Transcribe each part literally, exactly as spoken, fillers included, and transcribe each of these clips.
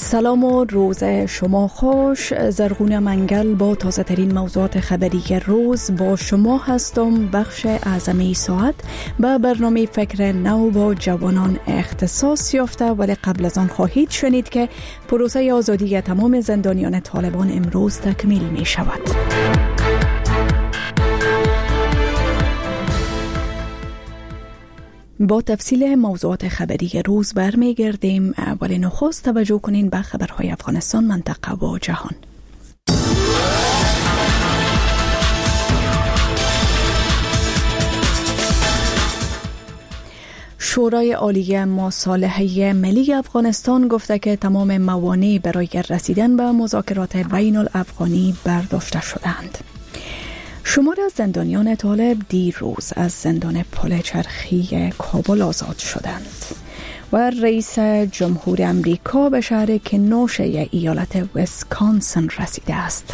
سلام و روز شما خوش. زرغون منگل با تازه ترین موضوعات خبری روز با شما هستم. بخش اعظمی ساعت به برنامه فکر نو با جوانان اختصاص یافته، ولی قبل از آن خواهید شنید که پروسه آزادی تمام زندانیان طالبان امروز تکمیل می شود. با تفصیل موضوعات خبری روز برمیگردیم، ولی نخست توجه کنین به خبرهای افغانستان، منطقه و جهان. شورای عالی مصالحه ملی افغانستان گفته که تمام موانع برای رسیدن به مذاکرات بین الافغانی برداشته شدند. شمار از زندانیان طالب دیروز از زندان پل چرخی کابل آزاد شدند و رئیس جمهور امریکا به شهر کنوش ایالت ویسکانسن رسیده است.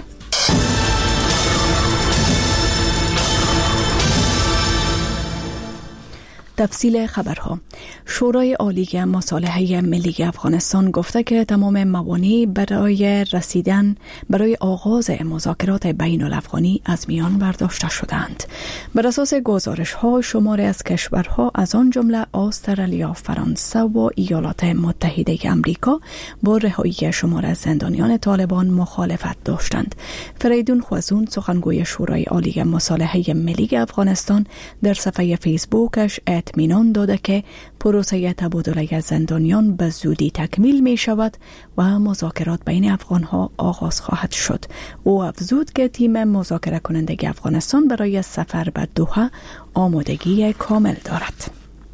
تفصیل خبرها. شورای عالی مصالحه ملی افغانستان گفته که تمام موانع برای رسیدن برای آغاز مذاکرات بین الافغانی از میان برداشته شدند. بر اساس گزارش ها، شماری از کشورها از آن جمله استرالیا، فرانسه و ایالات متحده آمریکا با رهایی شمار از زندانیان طالبان مخالفت داشتند. فریدون خوازون، سخنگوی شورای عالی مصالحه ملی افغانستان، در صفحه فیسبوکش اطمینان داده که پروسه تبادل زندانیان به زودی تکمیل می شود و مذاکرات بین افغانها آغاز خواهد شد. او افزود که تیم مذاکره کننده افغانستان برای سفر به دوحه آمادگی کامل دارد.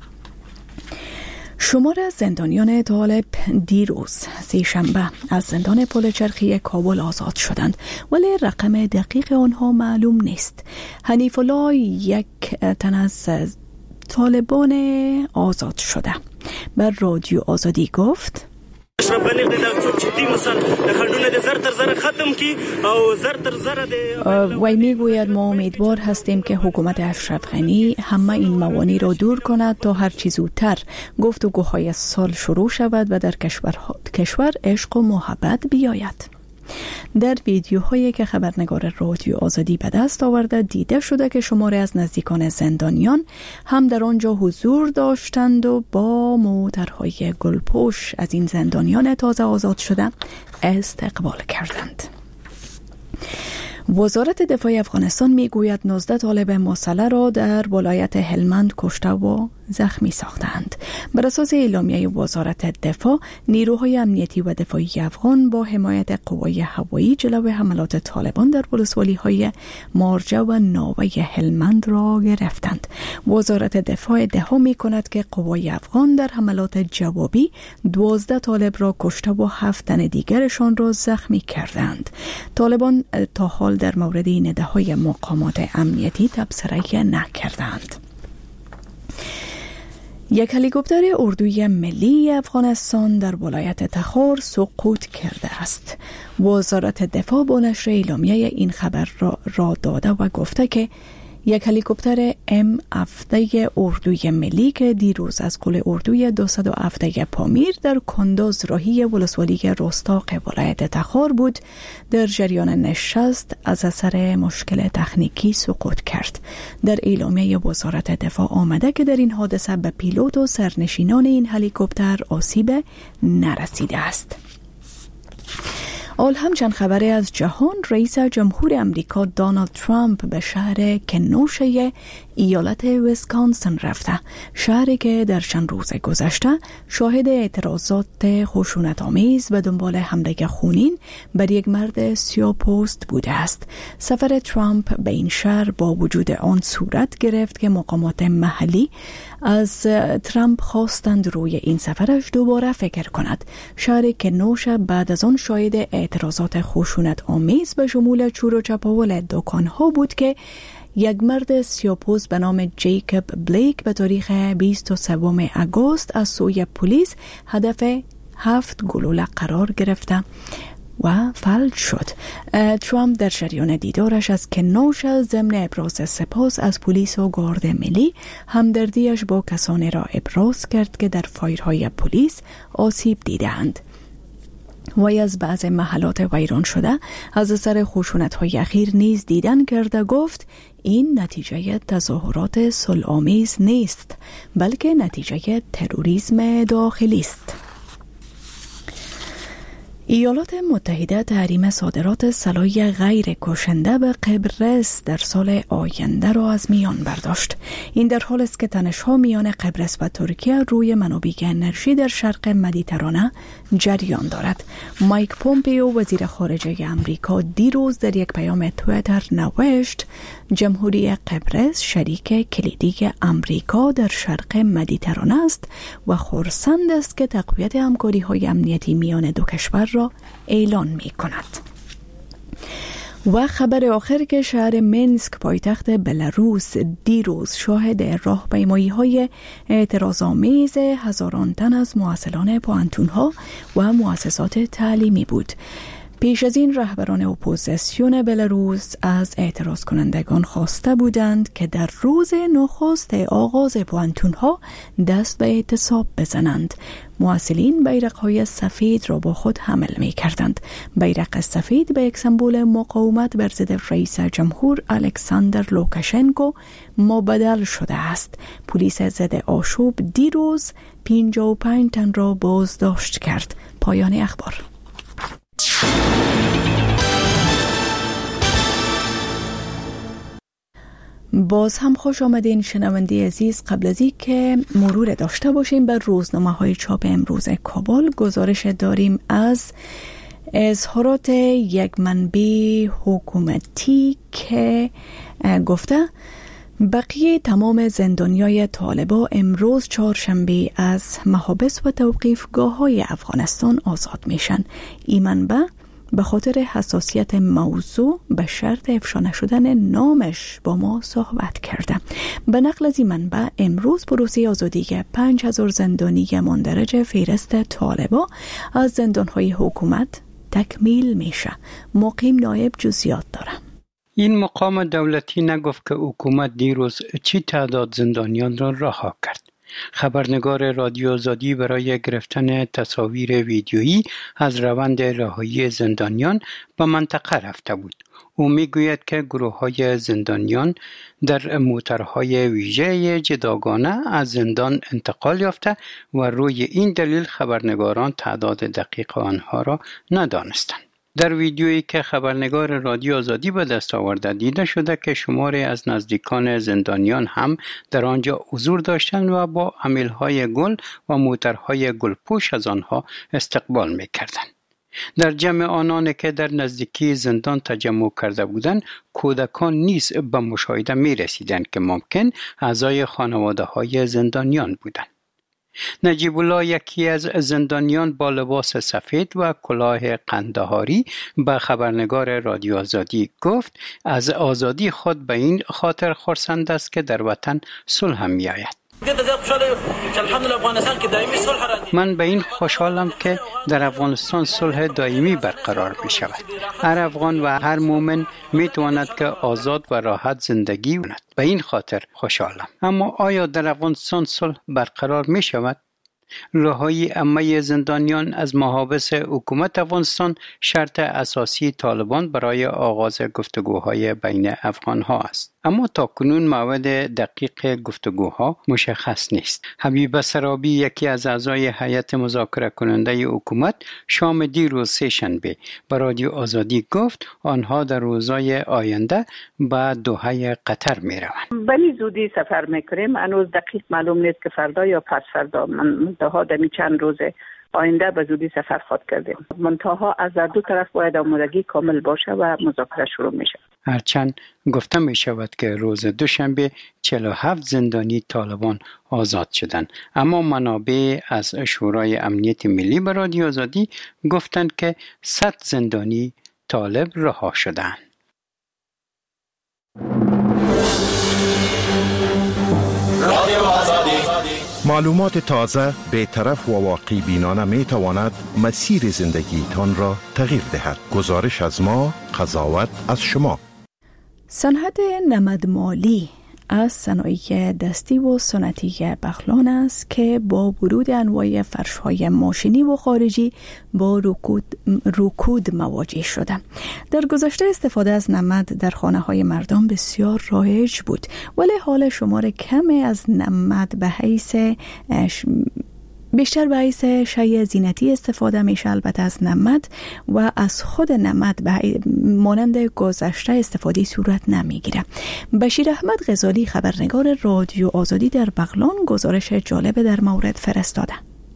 شمار از زندانیان طالب دیروز سه‌شنبه از زندان پل چرخی کابل آزاد شدند، ولی رقم دقیق آنها معلوم نیست. حنیف الله، یک تن از طالبان آزاد شده، بر رادیو آزادی گفت: وی میگوید ما امیدوار هستیم که حکومت اشرف غنی همه این موانع را دور کند تا هر چیز زودتر گفتگوهای سال شروع شود و در کشور, کشور عشق و محبت بیاید. در ویدیوهایی که خبرنگار رادیو آزادی به دست آورده دیده شده که شماری از نزدیکان زندانیان هم در آنجا حضور داشتند و با موترهای گلپوش از این زندانیان تازه آزاد شده استقبال کردند. وزارت دفاع افغانستان میگوید نوزده طالب مسلح را در ولایت هلمند کشته و زخمی ساختند. بر اساس اعلامیه وزارت دفاع، نیروهای امنیتی و دفاعی افغان با حمایت قوای هوایی جلوی حملات طالبان در ولسوالی‌های مارجه و ناوه هلمند را گرفتند. وزارت دفاع ادعا می‌کند که قوای افغان در حملات جوابی دوازده طالب را کشته و هفت تن دیگرشان را زخمی کردند. طالبان تا حال در مورد این ادعاهای مقامات امنیتی تبصره نکردند. یک هلیکوپتر اردوی ملی افغانستان در ولایت تخار سقوط کرده است. وزارت دفاع با نشر اعلامیه این خبر را, را داده و گفته که یک هلیکوپتر ام هفده اردوی ملی که دیروز از قله اردوی دویست و هفت پامیر در کندوز راهی ولسوالی رستاق ولایت تخار بود، در جریان نشست از اثر مشکل تکنیکی سقوط کرد. در اعلامیه وزارت دفاع آمده که در این حادثه به پیلوت و سرنشینان این هلیکوپتر آسیب نرسیده است. آل همچنین خبری از جهان. رئیس جمهور امریکا دونالد ترامپ به شهر کنوش ایالت ویسکانسن رفته، شهری که در چند روز گذشته شاهد اعتراضات خشونت‌آمیز و دنبال حمله خونین بر یک مرد سیاه‌پوست بوده است. سفر ترامپ به این شهر با وجود آن صورت گرفت که مقامات محلی از ترامپ خواستند روی این سفرش دوباره فکر کند. شهر کنوش بعد از آن شاهد اعتراضات خشونت‌آمیز به شمول چور و چپاول دکان‌ها بود که یک مرد سیاه‌پوست به نام جیکوب بلیک به تاریخ بیست و سوم آگوست از سوی پلیس هدف هفت گلوله قرار گرفته و فلج شد. ترامپ در جریان دیدارش از کنوش ضمن ابراز سپاس از پلیس و گارد ملی همدردیش با کسانی را ابراز کرد که در فایرهای پلیس آسیب دیدند. وی از بعض محلات ویران شده از اثر خشونت‌های اخیر نیز دیدن کرده گفت این نتیجه تظاهرات صلح‌آمیز نیست بلکه نتیجه تروریسم داخلی است. ایالات متحده تحریم صادرات سلاح غیر کشنده به قبرس در سال آینده را از میان برداشت. این در حال است که تنش‌ها میان قبرس و ترکیه روی منابع انرژی در شرق مدیترانه جریان دارد. مایک پومپیو وزیر خارجه آمریکا دیروز در یک پیام توییتر نوشت جمهوری قبرس شریک کلیدی آمریکا در شرق مدیترانه است و خرسند است که تقویت همکاری‌های امنیتی میان دو کشور را اعلان می کند. و خبر آخر که شهر منسک پایتخت بلاروس دیروز شاهد راهپیمایی‌های اعتراض‌آمیز هزاران تن از محصلان پانتون‌ها و مؤسسات تعلیمی بود. پیش از این رهبران اپوزیسیون بلاروس از اعتراض کنندگان خواسته بودند که در روز نخست آغاز پانتون‌ها دست به اعتصاب بزنند. محصلین بیرق‌های سفید را با خود حمل می‌کردند. بیرق سفید به یک سمبل مقاومت بر ضد رئیس جمهور الکساندر لوکاشنکو مبدل شده است. پلیس ضد آشوب دیروز پنجاه و پنج تن را بازداشت کرد. پایان اخبار. باز هم خوش آمدین شنونده عزیز. قبل از این که مرور داشته باشیم بر روزنامه های چاپ امروز کابل، گزارش داریم از اظهارات یک منبع حکومتی که گفته بقیه تمام زندانیای طالبا امروز چهارشنبه از محابس و توقیفگاه های افغانستان آزاد میشن. این منبع به خاطر حساسیت موضوع به شرط افشا نشدن نامش با ما صحبت کرده. به نقل از این منبع امروز پروسه آزادی پنج هزار زندانی مندرج فهرست طالبا از زندانهای حکومت تکمیل میشه. مقیم نایب جزئیات داره. این مقام دولتی نگفت که حکومت دیروز چی تعداد زندانیان را رها کرد. خبرنگار رادیو آزادی برای گرفتن تصاویر ویدیویی از روند رهایی زندانیان به منطقه رفته بود. او میگوید که گروه‌های زندانیان در موترهای ویژه جداگانه از زندان انتقال یافته و روی این دلیل خبرنگاران تعداد دقیق آنها را ندانستند. در ویدیویی که خبرنگار رادیو آزادی به دست آورده دیده شده که شماری از نزدیکان زندانیان هم در آنجا حضور داشتند و با امیلهای گل و موترهای گلپوش از آنها استقبال می‌کردند. در جمع آنان که در نزدیکی زندان تجمع کرده بودند، کودکان نیز به مشاهده می‌رسیدند که ممکن اعضای خانواده‌های زندانیان بودند. نجیب الله یکی از زندانیان با لباس سفید و کلاه قندهاری به خبرنگار رادیو آزادی گفت از آزادی خود به این خاطر خرسند است که در وطن صلح می‌آید. من به این خوشحالم که در افغانستان صلح دائمی برقرار می شود. هر افغان و هر مومن می تواند که آزاد و راحت زندگی کند. به این خاطر خوشحالم. اما آیا در افغانستان صلح برقرار می شود؟ رهایی عمه زندانیان از محابس حکومت افغانستان شرط اساسی طالبان برای آغاز گفتگوهای بین افغانها است. اما تاکنون موعد دقیق گفتگوها مشخص نیست. حبیب سرابی یکی از اعضای هیئت مذاکره کننده حکومت شام دیروز سه‌شنبه به رادیو آزادی گفت آنها در روزهای آینده به دوحه قطر می روند. بلی زودی سفر میکنیم. هنوز دقیق معلوم نیست که فردا یا پس فردا. منتها دمی چند روزه آینده به زودی سفر خواهد کردیم. منتها از دو طرف باید آمادگی کامل باشه و مذاکره شروع میشه. هرچند گفته می شود که روز دوشنبه چهل و هفت زندانی طالبان آزاد شدند، اما منابع از شورای امنیت ملی به رادیو آزادی گفتند که صد زندانی طالب رها شدند. معلومات تازه، بی‌طرف و واقعی بینانه می تواند مسیر زندگی تان را تغییر دهد. گزارش از ما، قضاوت از شما. صنعت نمدمالی از صنایع دستی و سنتی بغلان است که با ورود انواع فرش‌های ماشینی و خارجی با رکود, رکود مواجه شده. در گذشته استفاده از نمد در خانه‌های مردم بسیار رایج بود، ولی حال شمار کمی از نمد به حیث بیشتر به حیث شیء زینتی استفاده میشه. البته از نمد و از خود نمد به مانند گذشته استفاده صورت نمیگیره. بشیر احمد غزالی خبرنگار رادیو آزادی در بغلان گزارش جالب در مورد فرستاده.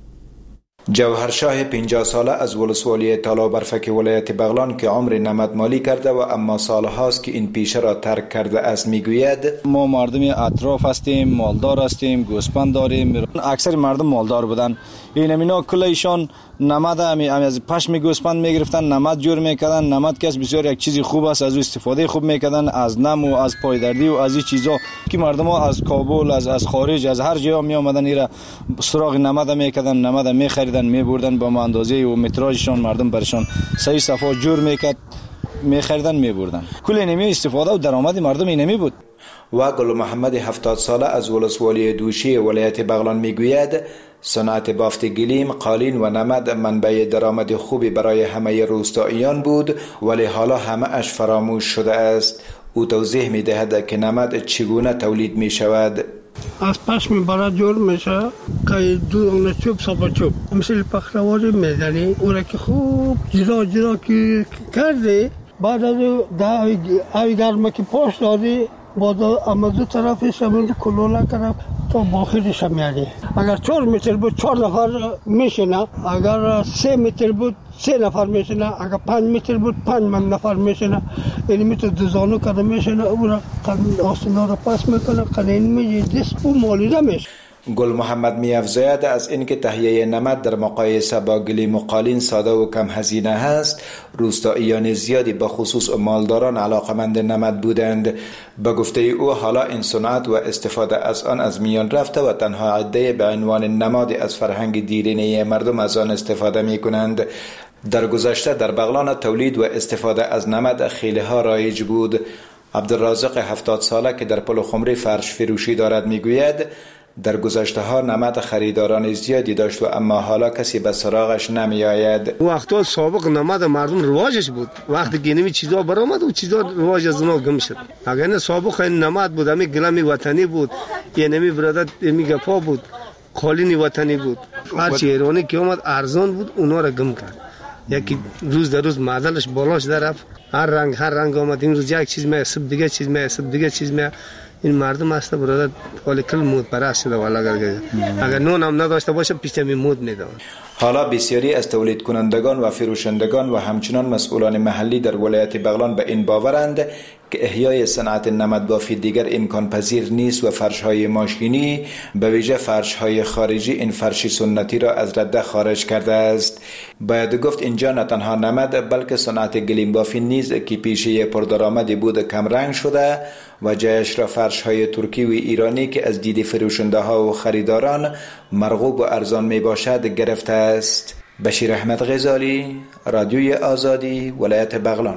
جوهرشاه پنجاه ساله از ولسوالی تالا برفک ولایت بغلان که عمر نمد مالی کرده و اما سال هاست که این پیشه را ترک کرده است میگوید ما مردم اطراف هستیم، مالدار هستیم، گوسفند داریم. اکثر مردم مالدار بودن. این امینا کلایشان نمد همی از پشم گوسفند میگرفتن، نمد جور میکردن. نمد که بسیار یک چیزی خوب است، از او استفاده خوب میکردن، از نم و از پایدردی و از این چیزا که مردم ها از کابل از از خارج از هر جا می آمدن ایرا سراغ نمد میکردن، نمد میخریدن میبردن با اندازه و متراژشان مردم برشان صحیح صفا جور میکرد میخریدن میبردن. کل اینمی استفاده و درآمد مردم اینمی بود. و گل محمد هفتاد ساله از ولسوالی دوشی ولایت بغلان میگوید صنعت بافت گلیم، قالین و نمد منبع درآمد خوبی برای همه روستاییان بود، ولی حالا همه اش فراموش شده است. او توضیح میدهد که نمد چگونه تولید می شود. از پشم برای جور میشه که دو چوب سابا چوب مثل پخلواری میزنی، او را که خوب جرا جرا که کرده بعد از اوی گرمه که پاش دادی باید اما دو طرف سمند کلوله کنم تا باخرش میاری. اگر چهار متر بود چهار نفر میشنه، اگر سه متر بود سه نفر میشنه، اگر پنج متر بود پنج من نفر میشنه. این میتو دوزانو کنه میشنه، او را آسنا را پس میکنه قنین میجه دست او مالیده میشه. گل محمد می افزاید از اینکه تهیه نمد در مقایسه با گلیم و قالین ساده و کم هزینه است، روستاییان زیادی به خصوص مالداران علاقمند نمد بودند. به گفته او حالا این صنعت و استفاده از آن از میان رفته و تنها عده به عنوان نمادی از فرهنگ دیرینه مردم از آن استفاده می کنند. در گذشته در بغلان تولید و استفاده از نمد خیلی ها رایج بود. عبدالرازق هفتاد ساله که در پل خمری فرش فروشی دارد میگوید در گذشته ها نمد خریداران زیادی داشت و اما حالا کسی به سراغش نمی آید. وقتا سابق نمد مردم رواجش بود، وقتی که نمی چیزا برآمد و چیزا رواج از اونا گم شد. اگر نه سابق این نمد بود، امی گلمی وطنی بود، یه نمی برادر امی گپا بود، قالین وطنی بود. هر چی ایرانی که اومد ارزان بود اونا را گم کرد. یکی روز در روز معدلش بالاش در رفت، هر رنگ هر رنگ آمد. این روز یک چیز میسب دیگه چیز میسب دیگه چیز می این مردم است برادر ولی کل مود پرست شده والا. اگر اگر نون هم نداشته باشه پیش می مود میدن. حالا بسیاری از تولید کنندگان و فروشندگان و همچنان مسئولان محلی در ولایت بغلان به این باورند که احیای صنعت نمد بافی دیگر امکان پذیر نیست و فرش‌های ماشینی به ویژه فرش‌های خارجی این فرش سنتی را از رده خارج کرده است. باید گفت اینجا نه تنها نمد بلکه صنعت گلیم بافی نیز که پیشه پردرآمدی بود کم رنگ شده و جایش را فرش‌های ترکی و ایرانی که از دید فروشنده ها و خریداران مرغوب و ارزان می باشد گرفته است. بشیر احمد غزالی، رادیوی آزادی، ولایت بغلان.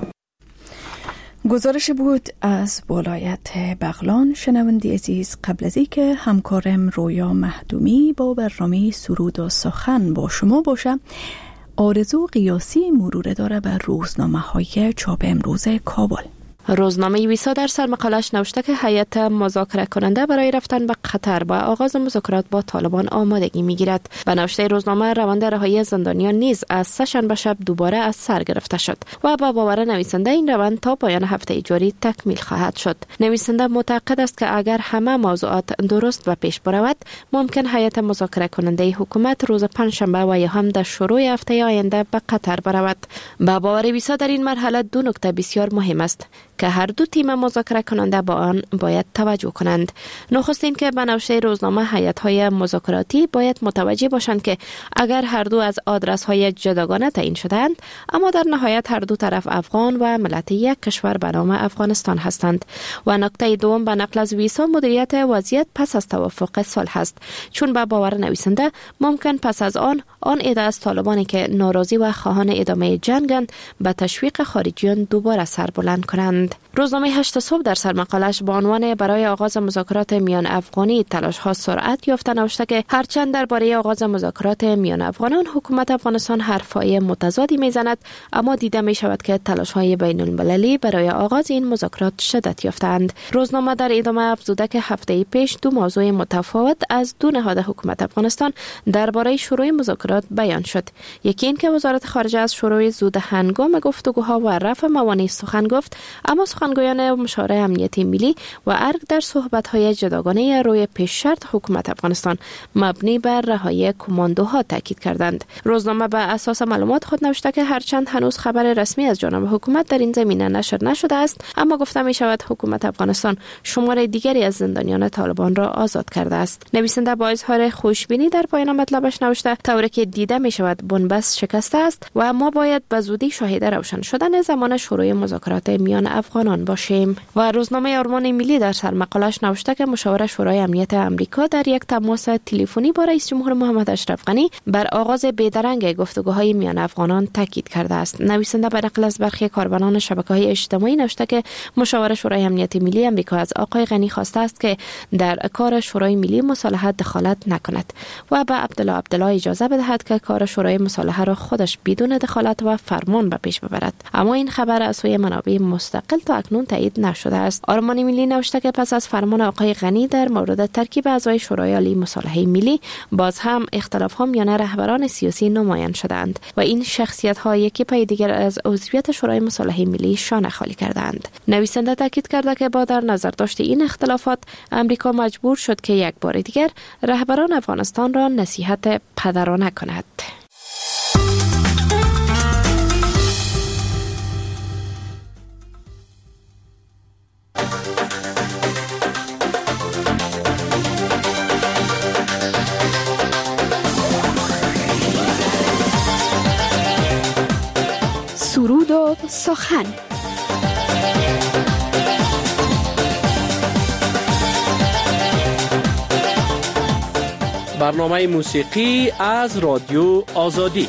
گزارش بود از ولایت بغلان. شنونده عزیز، قبل از اینکه همکارم رویا مهدومی با برنامه سرود و سخن با شما باشه، آرزو قیاسی مرور داره بر روزنامه های چاپ امروز کابل. روزنامه ویسا در سرمقالش نوشته که هیئت مذاکره کننده برای رفتن به قطر با آغاز مذاکرات با طالبان آمادگی میگیرد. به نوشته روزنامه روند رهایی زندانیان نیز از سه‌شنبه شب دوباره از سر گرفته شد و با باور نویسنده این روند تا پایان هفته جاری تکمیل خواهد شد. نویسنده معتقد است که اگر همه موضوعات درست و پیش برود ممکن هیئت مذاکره کننده حکومت روز پنجشنبه و یا هم در شروع هفته آینده به قطر برود. با باور ویسا در این مرحله دو نکته بسیار مهم است که هر دو تیم مذاکره کننده با آن باید توجه کنند. نخستین که به نوشته روزنامه هیئت‌های مذاکراتی باید متوجه باشند که اگر هر دو از آدرس‌های جداگانه تعیین شدند، اما در نهایت هر دو طرف افغان و ملت یک کشور به نام افغانستان هستند. و نکته دوم به نقل از ویسا مدیریت وضعیت پس از توافق صلح است، چون به باور نویسنده ممکن پس از آن آن ایده از طالبانی که ناراضی و خواهان ادامه جنگند به تشویق خارجیان دوباره سر بلند کنند. کردند. روزنامه هشت صبح در سرمقالش با عنوان برای آغاز مذاکرات میان افغانی تلاش ها سرعت یافته نوشته که هرچند درباره آغاز مذاکرات میان افغانان حکومت افغانستان حرفای متضادی میزند، اما دیده می شود که تلاش های بین المللی برای آغاز این مذاکرات شدت یافتند. روزنامه در ادامه افزوده که هفته پیش دو موضوع متفاوت از دو نهاد حکومت افغانستان درباره شروع مذاکرات بیان شد. یکی این که وزارت خارجه از شروع زود هنگام گفتگوها و رفع موانع سخن گفت، اما سخنگویان مشاور امنیتی ملی و ارگ در صحبت‌های جداگانه روی پیش شرط حکومت افغانستان مبنی بر رهایی کماندوها تاکید کردند. روزنامه به اساس معلومات خود نوشته که هرچند هنوز خبر رسمی از جانب حکومت در این زمینه نشر نشده است، اما گفته می شود حکومت افغانستان شمار دیگری از زندانیان طالبان را آزاد کرده است. نویسنده با اظهار خوشبینی در پایان مطلبش نوشته طوری که دیده می شود بنبست شکسته است و ما باید به زودی شاهد روشن شدن زمان شروع مذاکرات میان افغانان باشیم. و روزنامه آرمان ملی در سرمقالش نوشته که مشاور شورای امنیت آمریکا در یک تماس تلفنی با رئیس جمهور محمد اشرف غنی بر آغاز بیدرنگ گفتگوهای میان افغانان تاکید کرده است. نویسنده به نقل از برخی کاربران شبکه‌های اجتماعی نوشته که مشاور شورای امنیت ملی آمریکا از آقای غنی خواسته است که در کار شورای ملی مصالحه دخالت نکند و به عبدالله عبدالله اجازه بدهد که کار شورای مصالحه را خودش بدون دخالت و فرمان به پیش ببرد. اما این خبر از سوی منابع مستقل تا اکنون تایید نشده است. آرمان ملی نوشته که پس از فرمان آقای غنی در مورد ترکیب اعضای شورای عالی مصالحه ملی باز هم اختلاف‌ها میان رهبران سیاسی نمایان شدند و این شخصیت‌ها یکی پای دیگر از عضویت شورای مصالحه ملی شانه خالی کردند. نویسنده تاکید کرده که با در نظر داشت این اختلافات امریکا مجبور شد که یک بار دیگر رهبران افغانستان را نصیحت پدرانه کند. سرود و سخن. برنامه موسیقی از رادیو آزادی.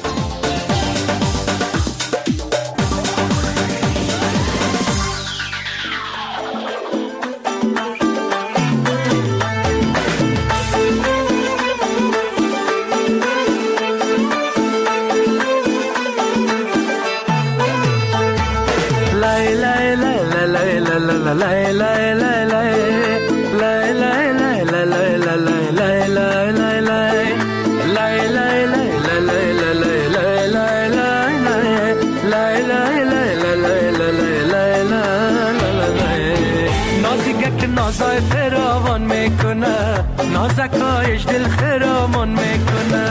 نازای فراوان میکنه، نازکایش دل خرامان میکنه،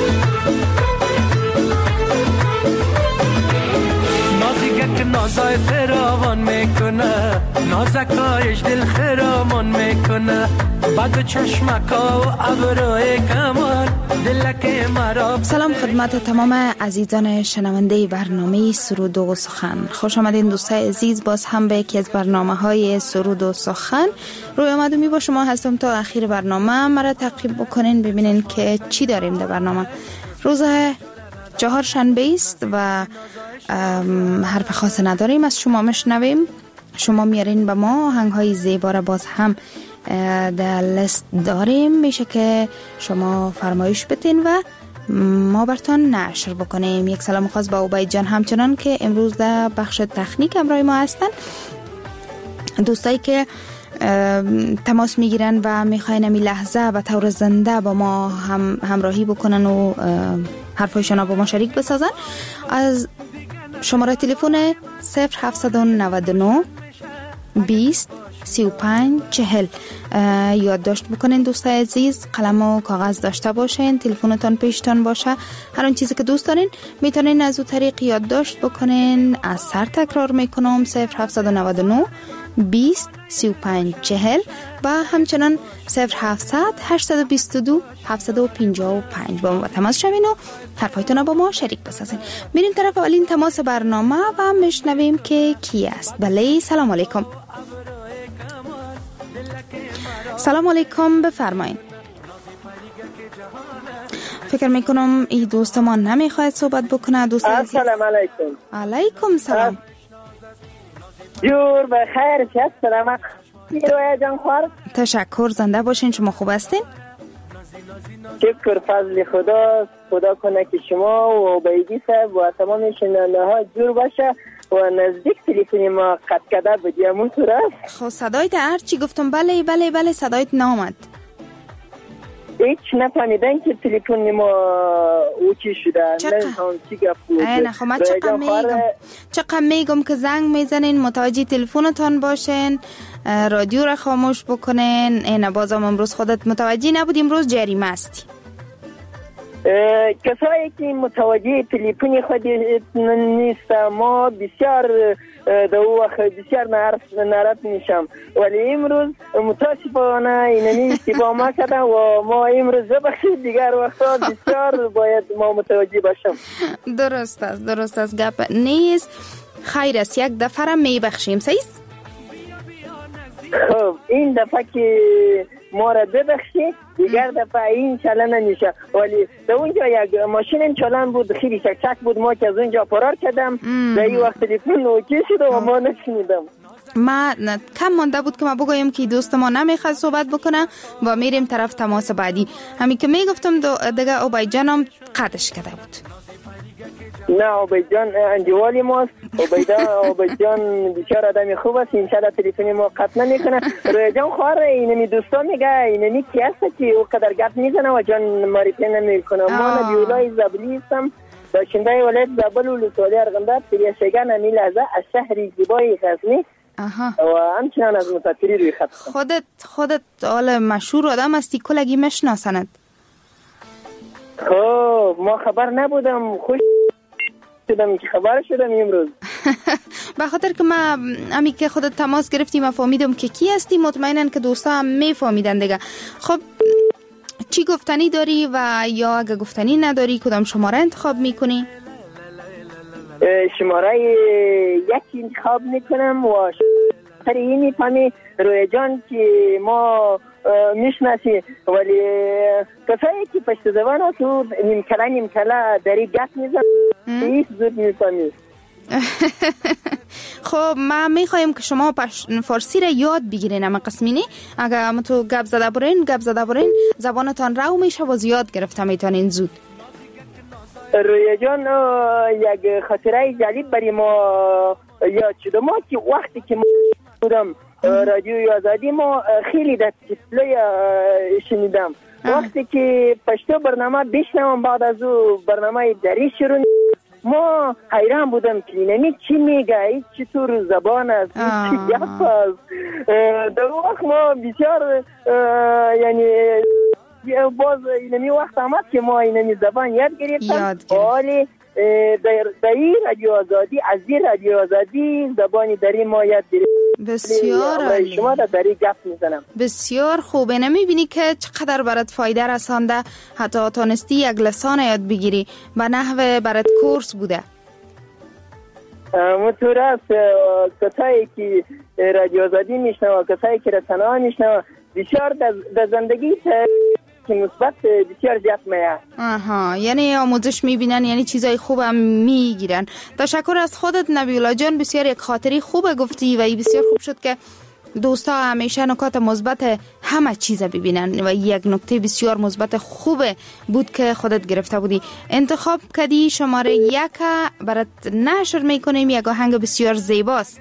نازیگه که نازای فراوان میکنه، نازکایش دل خرامان میکنه، بعد چشمکا و ابروی کمان دلک مرا. سلام خدمت تمام عزیزان شنونده برنامه سرود و سخن. خوش آمدین دوستای عزیز، باز هم به یکی از برنامه های سرود و سخن. روی آمدومی با شما هستم تا اخیر برنامه. مرا تعقیب بکنین ببینین که چی داریم در برنامه. روز چهارشنبه است و حرف خاص نداریم، از شما مشنویم. شما میارین به ما آهنگ های زیبا را باز هم در لیست داریم، میشه که شما فرمایش بتین و ما براتون نشر بکنیم. یک سلام خاص با عبید جان همچنان که امروز در بخش تکنیک همراه ما هستن. دوستایی که تماس میگیرن و میخواین امی لحظه به طور زنده با ما هم همراهی بکنن و حرفایشان را با ما شریک بسازن، از شماره تلفن صفر هفت نه نه بیست سی و پنج چهل یادداشت بکنین. دوستای عزیز قلم و کاغذ داشته باشین، تلفنتون پیشتون باشه، هر اون چیزی که دوست دارین میتونین از اون طریق یادداشت بکنین. از سر تکرار میکنم صفر هفت نه نه بیست سی و پنج چهل و همچنان صفر هفتصد هشتصد و بیست و دو هفتصد و پنجاه و پنج با ما تماس شوین و حرفایتون با ما شریک بسازین. میریم طرف اولین تماس برنامه و میشنویم که کی است. بله، سلام علیکم. سلام علیکم، بفرمایید. فکر میکنم این دوست ما نمیخواید صحبت بکنه. دوست السلام علیکم. علیکم سلام. جور بخیر چه سلامت رویا جان خوار. تشکر، زنده باشین. شما خوب هستین؟ شکر فضل خدا. خدا کنه که شما و بیدی صاحب و تمام شنونده ها جور باشه و نزدیک تلفن ما قطع کده بدی همون طور است. خب صدایت هرچی گفتم بله بله بله صدایت نامد. هیچ نفهمیدن که تلفن ما او چی شده. چقدر چی گفت بود. نه خب من چقدر میگم چقدر میگم که زنگ میزنین متوجه تلفنتان باشین، رادیو را خاموش بکنین. این بازم امروز خودت متوجه نبودی، امروز جریمه استی. کسایی که متوجه تلفن خود نیست ما بسیار در وقت بسیار ناراحت میشم، ولی امروز متاسفانه اینمی اشتباه ما کرده و ما امروز ببخشید دیگر وقتا بسیار باید ما متوجه باشم. درست است درست است گپ نیست. خیر است یک دفعه را میبخشیم. سیست؟ خب این دفعه که ما را ببخشی دیگر دفعه این چلن نمیشه، ولی در اونجا یک ماشین چلن بود خیلی چک چک بود، ما که از اونجا فرار کردم در این وقت تلفن اوکی شد و ما نشنیدم. ما کم مانده بود که ما بگویم که دوست ما نمیخواد صحبت بکنه و میریم طرف تماس بعدی. همین که میگفتم دیگه عبید جانم قطعش کرده بود. نه عبید جان انجوالی ماست. عبید جان بیچاره آدم خوب است، انشالله تلفن ما قطع نمیکنه. رویا جان خوار اینمی دوستا میگه اینمی کی هست که او قدر گپ میزنه و جان معرفی نمیکنه. ما نبیولای زبلی هستم، باشنده ولایت زابل ولسوالی ارغنداب پریشگان امی لحظه از شهر زیبای غزنی و همچنان از مسافری روی خط. خودت خودت حال مشهور آدم هستی، کلگی میشناسند. خب ما خبر نبودم، خوش شدم که خبر شدم امروز. به خاطر که ما امی که خودت تماس گرفتی ما فهمیدم که کی هستی، مطمئنن که دوستا هم میفهمیدن دیگه. خب چی گفتنی داری و یا اگه گفتنی نداری کدام شماره انتخاب میکنی؟ شماره یکی انتخاب میکنم و شماره این میفهمی رویا جان که ما میشناسی، ولی کسایی که پشت زبان ها تو نیمکلا نیمکلا داری گپ میزن هیچ زود میفهمی. خب ما میخوایم که شما فارسی را یاد بگیرین. اما قسمینی اگر ما تو گپ زده برین گپ زده برین زبانتان رو میشه و زیاد گرفته میتونین زود. رویا جان یک خاطره جالب برای ما یاد شده. ما که وقتی که ما بودم رادیوی آزادی ما خیلی در تسلای شنیدم. وقتی که پشتو برنامه بشنوم بعد از او برنامه دری شروع ما حیران بودم که اینمی چی میگه، این چطور زبان است، چی گپ است. در وقت ما بسیار یعنی باز اینمی وقت آمد که ما اینمی زبان یاد گرفتم، ولی در این رادیو آزادی از این رادیو آزادی زبانی دری ما یاد گرفتم. بسیار عالی. شما در دری گپ میزنم. بسیار خوبه. نمیبینی که چقدر برات فایده رسانده، حتی تانستی یک لسان یاد بگیری، به نحو برات کورس بوده. مطور است کسایی که رادیو آزادی میشنوه، کسایی که رسانه ها میشنوه بسیار در زندگی که مثبت بسیار جسمه. آها، یعنی آموزش میبینن، یعنی چیزای خوب هم میگیرن. تشکر از خودت نبیولا جان، بسیار یک خاطری خوب گفتی و این بسیار خوب شد که دوستا همیشه نکات مثبت همه چیز ببینن و یک نکته بسیار مثبت خوب بود که خودت گرفته بودی. انتخاب کردی شماره یک برات نشر میکنیم، یک آهنگ بسیار زیباست.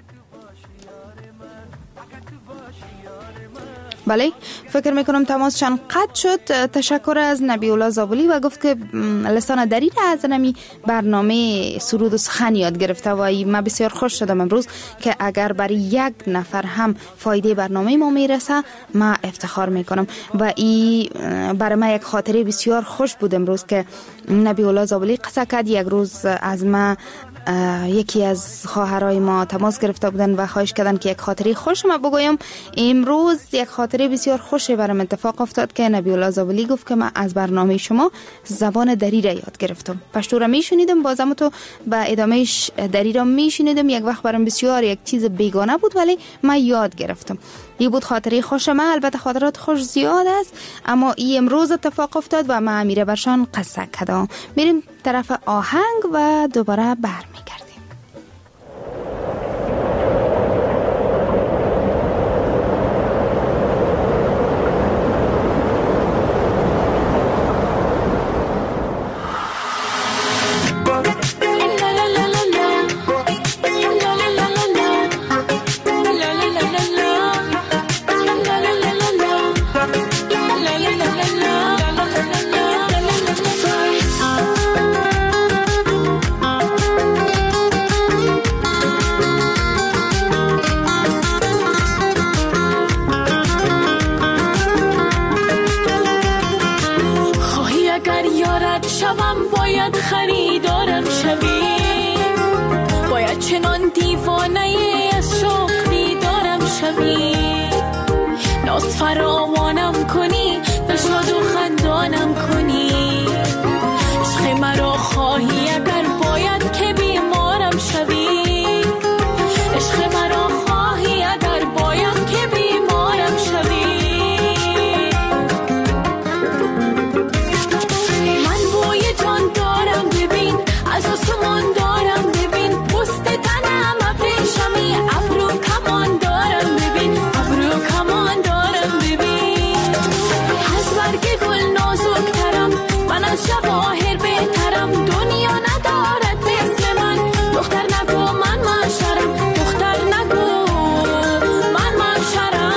بله فکر میکنم تماسشان قطع شد. تشکر از نبیولا زابلی و گفت که لسان دری را از نمی برنامه سرود و سخن یاد گرفته و من بسیار خوش شدم امروز که اگر برای یک نفر هم فایده برنامه ما میرسه من افتخار میکنم و این برای من یک خاطره بسیار خوش بود امروز که نبیولا زابلی قصه کرد. یک روز از ما یکی از خواهرای ما تماس گرفته بودن و خواهش کردن که یک خاطره خوش ما بگویم. امروز یک خاطره بسیار خوشی برام اتفاق افتاد که نبیولا زابلی گفت که من از برنامه شما زبان دری را یاد گرفتم. پشتو را میشنیدم، بازم تو به ادامهش دری را میشنیدم. یک وقت برام بسیار یک چیز بیگانه بود ولی من یاد گرفتم. این بود خاطره خوش من. البته خاطرات خوش زیاد است اما این امروز اتفاق افتاد و من میره برشان قصه کردم. میریم طرف آهنگ و دوباره برمیگردیم. شوم باید خریدارم شوی، باید چنان دیوانه از شوق دیدارم شوی، ناز فراوانم کنی به شاد و خندانم کنی، عشق مرا خواهی اگر باید که بیمارم شوی، عشق مرا خواهی اگر باید که بیمارم شوی. من بوی جان دارم ببین، از آسمان دارم ببین، پوست تنم ابریشمی، ابرو کمان دارم ببین، ابرو کمان دارم ببین، از برگ گل نازکترم، من از جواهر بهترم، دنیا ندارد مثل من، دختر نگو من معشرم، دختر نگو من معشرم.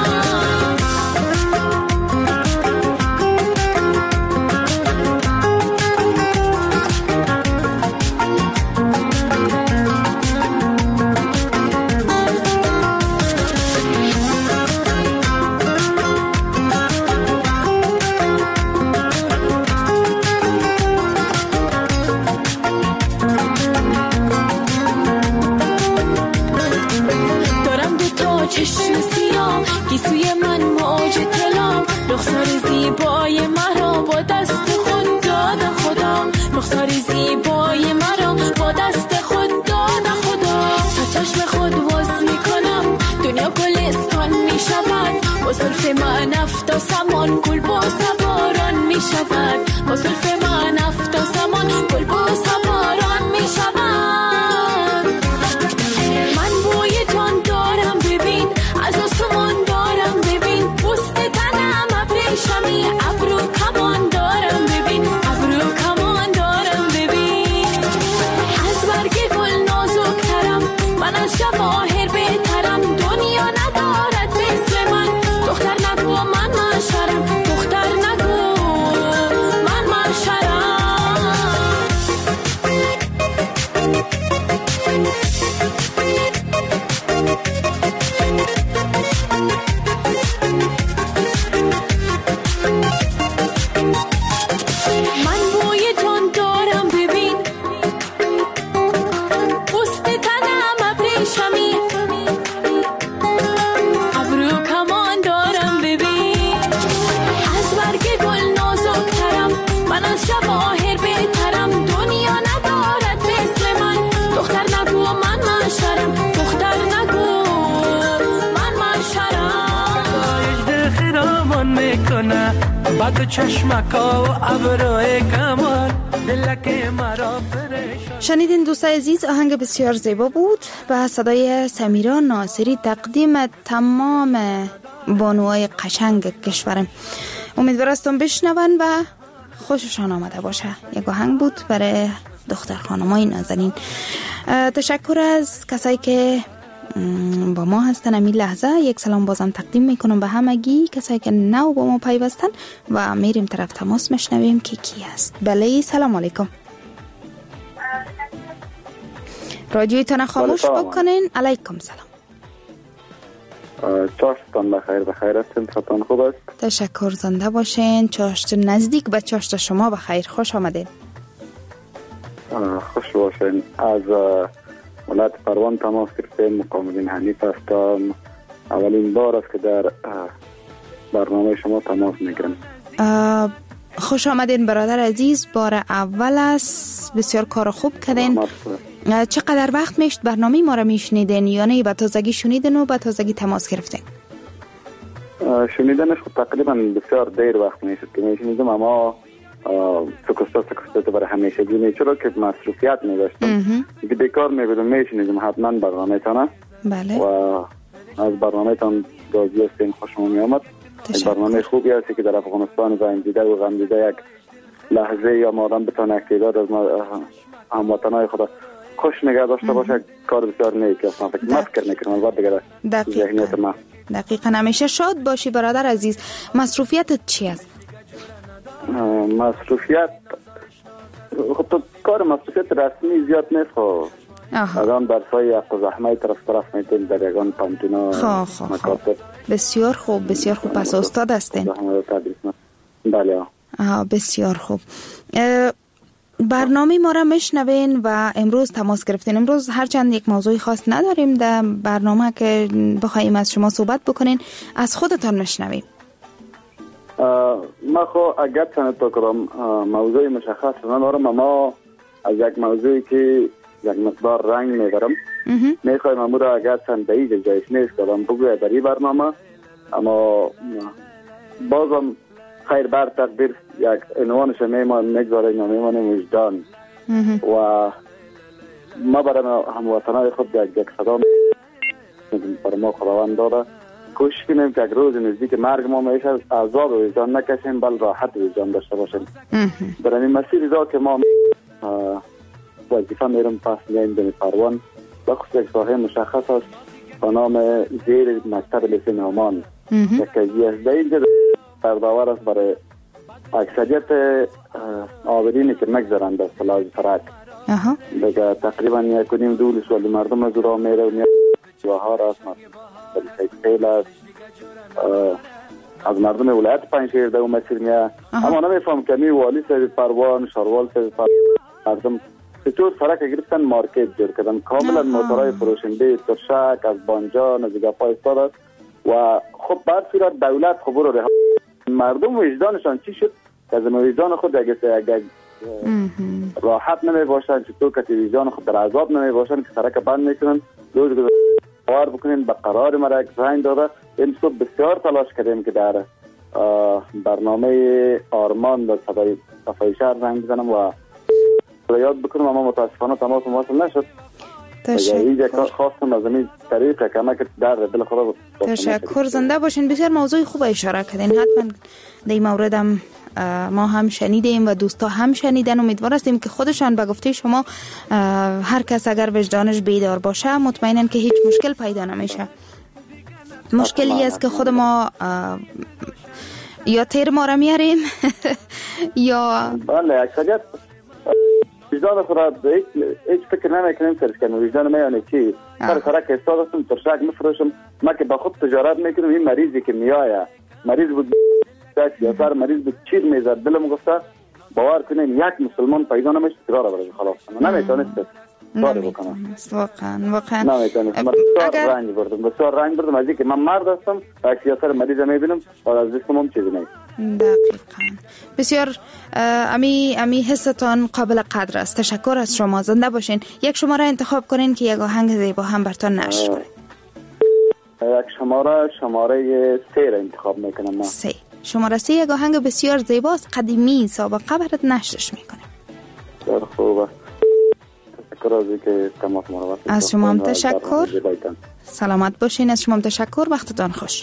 دارم دو تا چشم سیاه گیسوی من موج طلا، رخسار زیبای مرا با دست خود داد خدا، رخسار زیبای مرا با دست خود داد خدا، تا چشم خود وصل میکنم دنیا گلستان میشود، با زلف من افت و سمان گل با سواران میشود، با زلف من افت و سمان گل با سواران میشود. من بوی جان دارم ببین، از آسمان دارم ببین، پوست تنم ابریشمی، ابرو کمان دارم ببین، ابرو کمان دارم ببین، از برگ گل نازکترم، من از جواهر بهترم، دنیا ندارد مثل من، دختر نگو من معشرم، دختر نگو من معشرم. من بوی جان دارم ببین، پوست تنم ابریشمی، ابرو کمان دارم ببین، از برگ گل نازکترم، من از جواهر بهترم، دنیا ندارد مثل من، دختر نگو من معشرم، دختر نگو من معشرم. دل خرامان میکنه بعد چشمکا و ابروی کمان، دلک مرا پریشان. شنیدین دوستای عزیز، آهنگ بسیار زیبا بود با صدای سمیرا ناصری، تقدیم تمام بانوهای قشنگ کشورم. امیدوارستم بشنون و خوششان آمده باشه. یک آهنگ بود برای دختر خانمای نازنین. تشکر از کسایی که با ما هستن. امی لحظه یک سلام بازم تقدیم میکنم به همگی کسایی که نو با ما پیوستن و میریم طرف تماس میشنویم که کی هست. بله سلام علیکم. رادیویتون خاموش بکنین. علیکم سلام. چاشتان بخیر بخیر هستین؟ خطان خوب است؟ تشکر، زنده باشین. چاشت نزدیک به چاشت شما بخیر. خوش آمدین. خوش باشین. از ولایت پروان تماس گرفتیم. مقامدین حنیف هستم. اولین بار است که در برنامه شما تماس میگیرم. خوش آمدین برادر عزیز. بار اول است. بسیار کار خوب کردین. چقدر وقت میشت برنامه ما را میشنیدین یا نه به تازگی شنیدین و به تازگی تماس گرفتین؟ شنیدنش خود تقریبا بسیار دیر وقت میشد که میشنیدم، اما سکستا سکستا برای همیشه گونه، چرا که مصروفیت میداشتم که بیکار میبودم میشنیدم حتما برنامه تانه. بله. و از برنامه تان راضی هستیم، خوشم میامد. برنامه خوبی هستی که در افغانستان زنگ دیده و غم دیده یک لحظه یا مادم بتانه اکتیداد از هموطنهای خدا خوش نگه داشته باشه. کار بسیار نیکی است. من فکر مفکر میکنم البته دیگه ذهنیت من. دقیقاً. همیشه شاد باشی برادر عزیز. مصروفیتت چی است؟ مصروفیت خب تو کار مصروفیت رسمی زیاد نیست. خب الان درسای حق زحمه طرف طرف میتونید در یگان پانتینا مکاتب. بسیار خوب بسیار خوب. پس استاد هستین؟ بله. بسیار خوب. برنامه ما را میشنوین و امروز تماس گرفتین. امروز هرچند یک موضوع خاص نداریم در برنامه که بخوایم از شما صحبت بکنین، از خودتان میشنویم. ما خو اگر چند تا کرم موضوع مشخص ندارم، اما از یک موضوعی که یک مقدار رنگ میبرم میخوایم امو را اگر چند دقیقه جایش نیست کردم بگوی در این برنامه، اما بازم خیر بر تقدیر یک عنوانش میمان میگذاره یا میمان وجدان و ما برای هموطنای خود یک یک صدا برای ما خداوند داده. کوشش کنیم که یک روز نزدیک مرگ ما میشه عذاب وجدان نکشیم بل راحت وجدان داشته باشیم. در این مسیر دا که ما وظیفه میرم پس میایم به پروان و خصوص یک ساحه مشخص است به نام زیر مکتب لیسه نعمان. یک کجی است در اینجا در داور است برای اکثریت آورینی که مگذارند از فلاج فرک دیگه تقریبا یک و نیم دولش ولی مردم از را میره و جواهر است، بلی خیل است، از مردم ولایت پنجشیر در اون مسیر میه. اما نمیفهم که می والی سر پروان شاروال سر پروان مردم چطور فرک گرفتن مارکت جور کردن کاملا موتورهای فروشنده ترشک از بانجان از گپای استاد و خب بعد صورت دولت خبر رو مردم وجدانشان چی شد که از وجدان خود اگه راحت نمی باشن، چطور که وجدان خود در عذاب نمی باشن که سرک بند میکنن روز گذار بار بکنین به قرار مرا یک زنگ داده. این صبح بسیار تلاش کردیم که در برنامه آرمان در صفای شهر زنگ بزنم و یاد بکنم، اما متاسفانه تماس مواصل نشد. تشکر. خواستم از این طریقه کمک در دل خدا بود. تشکر، زنده باشین. بسیار موضوع خوب اشاره کردین. حتما در این مورد هم ما هم شنیدیم و دوستا هم شنیدن. امیدوار هستیم که خودشان به گفته شما هر کس اگر وجدانش بیدار باشه مطمئنن که هیچ مشکل پیدا نمیشه. مشکلی است که خود ما یا تیر ما را میاریم یا بله اکثریت وجدان خود را هیچ فکر نمیکنیم سرش کنیم. وجدان میانه چی؟ سر سرک استاد هستم ترشک مفروشم، ما که با خود تجارت میکنم. این مریضی که میآید مریض بود یا سر مریض بود چیر میزد دلم گفته باور کنین یک مسلمان پیدا نمیشه تیرا را برای خلاص کنه. نمیتونست کاری بکنه. واقعا واقعا نمیتونست. من بسیار رنج بردم بسیار رنج بردم از اینکه من مرد هستم و اگه سر مریض میبینم و از دستم هم چیزی نیست. دقیقاً. بسیار امی امی حستان قابل قدر است. تشکر از شما. زنده باشین. یک شماره انتخاب کنین که یک آهنگ زیبا هم براتون نشر کنیم. یک شماره شماره سه را انتخاب میکنم من. سه. شماره سه یک آهنگ بسیار زیباست، قدیمی، سابقه برات نشرش میکنیم. بسیار خوبه. تشکر از اینکه تماس ما را از شما هم تشکر. سلامت باشین. از شما هم تشکر. وقتتان خوش.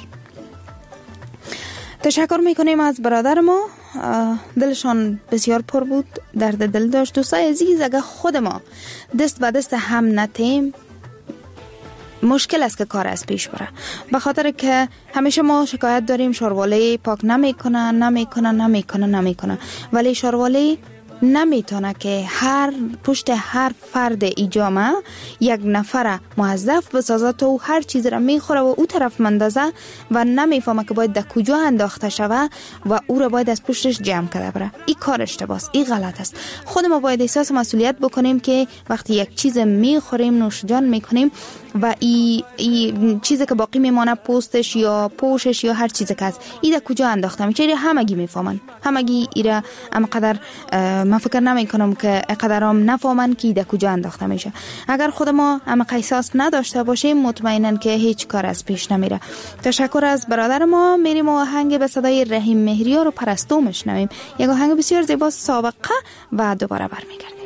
تشکر میکنیم از برادر ما. دلشان بسیار پر بود، درد دل داشت. دوستای عزیز اگر خود ما دست به دست هم نتیم مشکل است که کار از پیش بره، به خاطر که همیشه ما شکایت داریم شاروالی پاک نمیکنه نمیکنه نمیکنه نمیکنه ولی شاروالی نمیتونه که هر پشت هر فرد ای جامعه یک نفر موظف بسازه تا هر چیز را میخوره و او طرف مندازه و نمیفهمه که باید در کجا انداخته شوه و او را باید از پشتش جمع کرده بره. این کار اشتباهه، این غلط است. خود ما باید احساس مسئولیت بکنیم که وقتی یک چیز میخوریم نوش جان میکنیم و ای, ای چیزی که باقی میمانه پوستش یا پوشش یا هر چیزی که هست ای در کجا انداختم چه همگی میفهمن. همگی ایرا امقدر من فکر نمی کنم که قدرام نفهمن که در کجا انداخته میشه. اگر خود ما هم احساس نداشته باشیم مطمئنن که هیچ کار از پیش نمیره. تشکر از برادر ما. میریم آهنگ به صدای رحیم مهریار و پرستو میشنویم. یک آهنگ بسیار زیبا سابقه و دوباره برمیگردیم.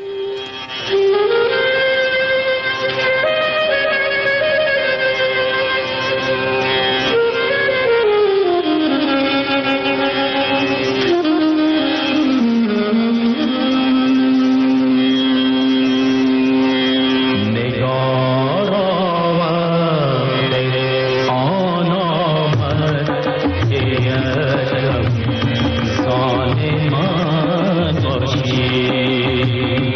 Thank you.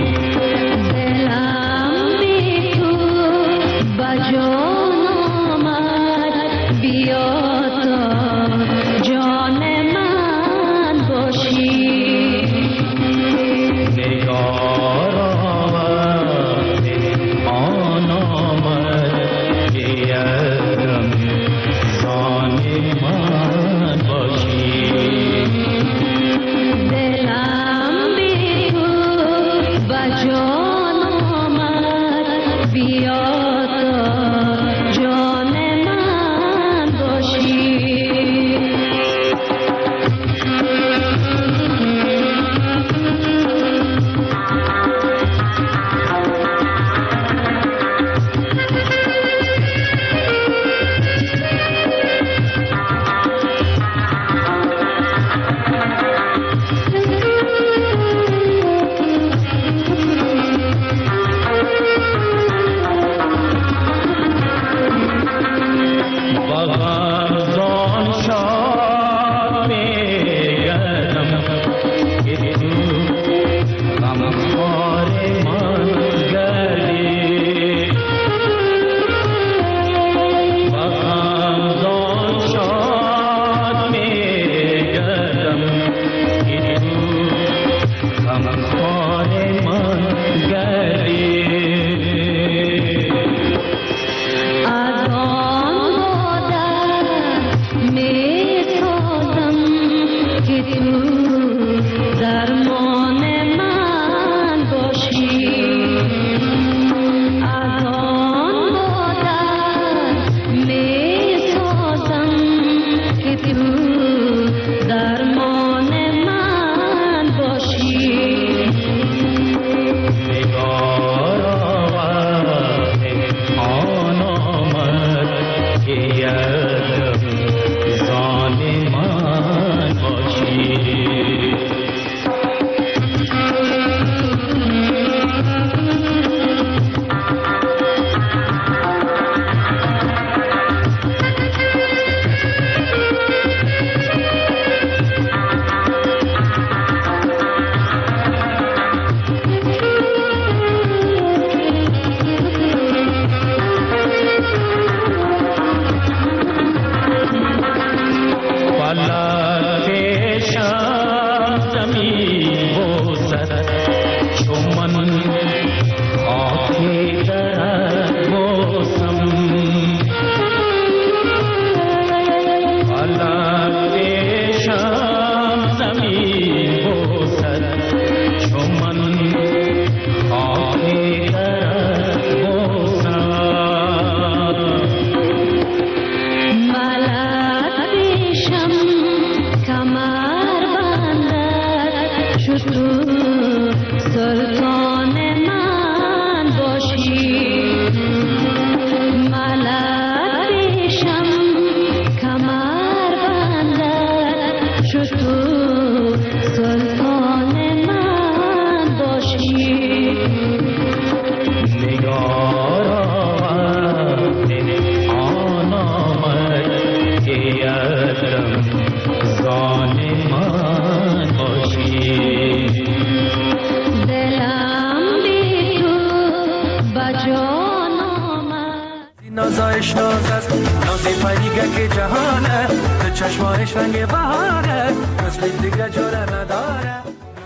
نازایش ناز است نازی پریگه که جهانه تو چشمایش رنگ بهاره مثل دیگه جوره نداره.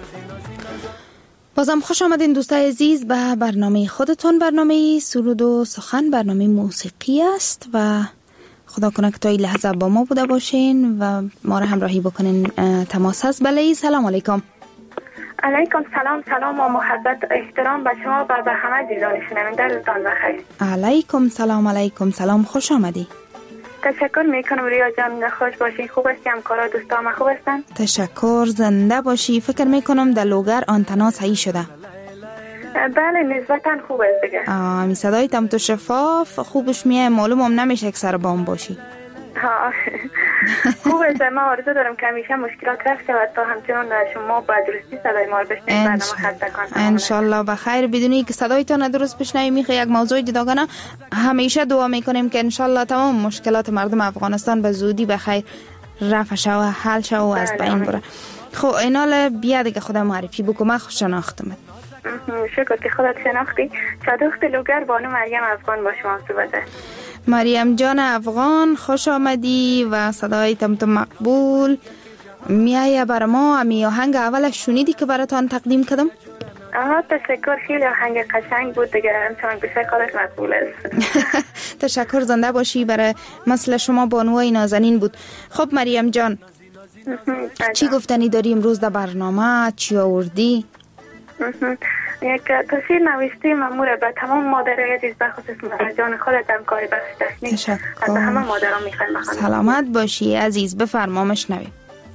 بازم خوش آمدین دوستای عزیز به برنامه خودتون. برنامه سرود و سخن برنامه موسیقی است و خدا کنه که تا این لحظه با ما بوده باشین و ما را همراهی بکنین. تماس هست. بله سلام علیکم. علیکم سلام. سلام و محبت احترام به شما و به همه دیدان شنونده روزتان بخیر. علیکم سلام. علیکم سلام. خوش آمدی. تشکر میکنم ریا جان. خوش باشین. خوب هستی؟ همکارا دوستام خوب هستن؟ تشکر. زنده باشی. فکر میکنم در لوگر آنتنا صحیح شده. بله نسبتا خوب است دیگه. آه می صدایت هم تو شفاف خوبش میه. معلوم هم نمیشه که سر بام باشی. ها خوب است. ما آرزو دارم که همیشه مشکلات رفت شود تا همچنان شما با درستی صدای ما رو بشنوید. برنامه خدمتتان انشالله بخیر. بدونی که صدایتان درست بشنویم میخوای یک موضوع دیگه همیشه دعا میکنیم که انشالله تمام مشکلات مردم افغانستان به زودی بخیر رفع شو و حل شو و از بین بره. خب اینال بیا دیگه خدا معرفی بکن. من خوش شناختم. شکر که خودت شناختی. صدوخت لوگر بانو مریم افغان با شما صحبته. مریم جان افغان خوش آمدی و صدای تمت مقبول. میایه بر ما امی آهنگ اولش شنیدی که براتان تقدیم کردم؟ آها تشکر. خیلی آهنگ قشنگ بود دیگه. همچنان بیشتر کارش مقبول است. تشکر. زنده باشی. برای مثل شما بانوای نازنین بود. خب مریم جان چی گفتنی داری امروز در برنامه؟ چی آوردی؟ یک تصویر نوشتی مامور به تمام مادرای عزیز به خصوص مادر جان خودت هم کاری بخش تشنید. تشکر. از همه مادران میخوایم بخوانم. سلامت باشی عزیز. بفرما مشنویم.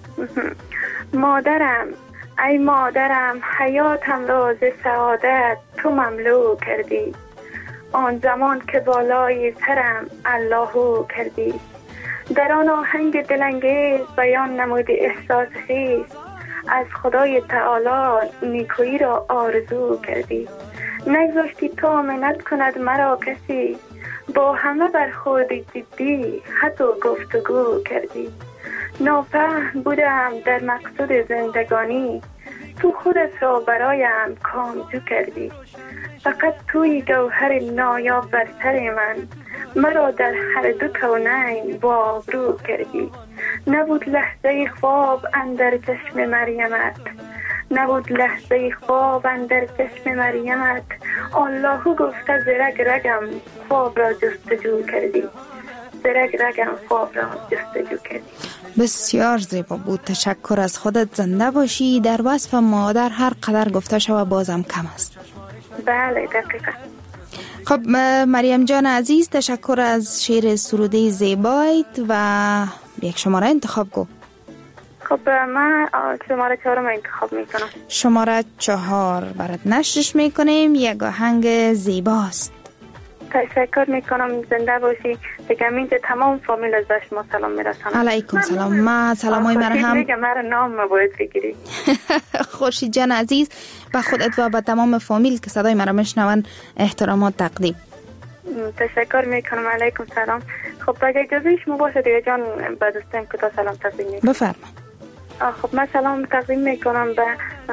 مادرم ای مادرم حیاتم را ز سعادت تو مملو کردی. آن زمان که بالای سرم اللهو کردی. در آن آهنگ دلانگیز بیان نمودی احساس خیز. از خدای تعالی نیکویی را آرزو کردی. نگذاشتی تا منت کند مرا کسی. با همه برخوردی جدی حتی گفتگو کردی. نافهم بودم در مقصود زندگانی. تو خودت را برایم کامجو کردی. فقط توی گوهر نایاب بر سر من. مرا در هر دو کونین با آبرو کردی. نبود لحظه خواب اندر چشم مریمت. نبود لحظه خواب اندر چشم مریمت. اللهو گفته زرگ رگم خواب را جستجو کردی. زرگ رگم خواب را جستجو کردی. بسیار زیبا بود. تشکر. از خودت. زنده باشی. در وصف مادر هر قدر گفته شود بازم کم است. بله دقیقا. خب مریم جان عزیز تشکر از شعر سروده زیبایت و یک شماره انتخاب کو. خب من شماره چهار رو انتخاب میکنم. شماره چهار برات نشرش میکنیم. یک آهنگ زیباست. تشکر میکنم. زنده باشی. بگم اینجا تمام فامیل از شما سلام میرسانم. علیکم سلام. ما سلامای مرحم. دیگه مرا نام باید بگیری. خورشید جان عزیز به خودت و به تمام فامیل که صدای مرا میشنون احترامات تقدیم. تشکر میکنم. علیکم سلام. خب اگه اجازه شما باشه دیگه جان به دوستان که تا سلام تقدیم میکنم. بفرما. خب من سلام تقدیم میکنم به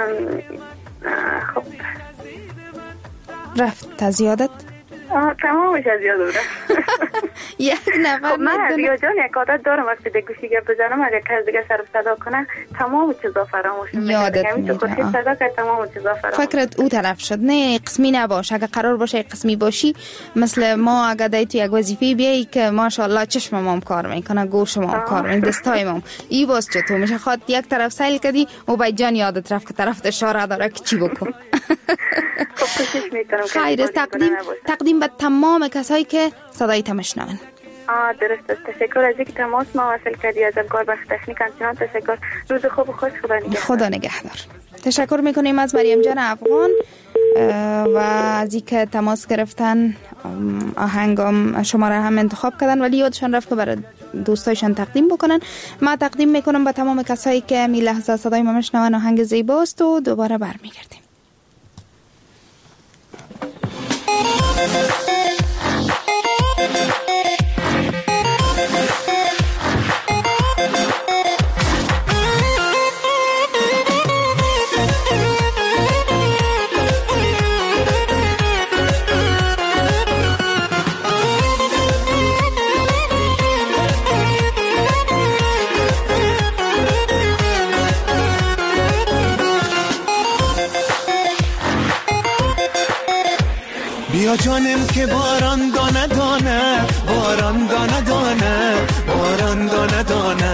خب رفت تا زیادت؟ آه تمامش از یاد بودم. یک نفر من ندونه. یا جان یک عادت دارم وقتی به گوشی گپ بزنم اگه کس دیگه سر صدا کنه تمام چیزا فراموش میشه. یادت میره. صدا که تمام چیزا فراموش. فکرت او طرف شد. نه قسمی نباش. اگه قرار باشه قسمی باشی مثل ما اگه دای تو یک وظیفه بیایی که ماشاءالله چشم مام کار میکنه، گوش مام کار میکنه، دستای مام ای باز چطور میشه خاط یک طرف سیل کردی و با جان یادت رفت که طرف اشاره داره که چی بکن. خب کوشش میکنم. خیر تقدیم تقدیم به تمام کسایی که صدای تمشنون. آه درست است. تشکر از اینکه تماس ما وصل کردی. از افکار بخش تکنیک همچنان تشکر. روز خوب و خوش. خدا نگهدار. خدا نگهدار. تشکر میکنیم از مریم جان افغان و از اینکه تماس گرفتن، آهنگام شماره هم انتخاب کردن ولی یادشان رفت که برای دوستایشان تقدیم بکنن. ما تقدیم میکنم به تمام کسایی که می لحظه صدای ما میشنون. آهنگ زیباست و دوباره برمیگردیم. بیا جانم که باران دانه دانه، باران دانه دانه، باران دانه دانه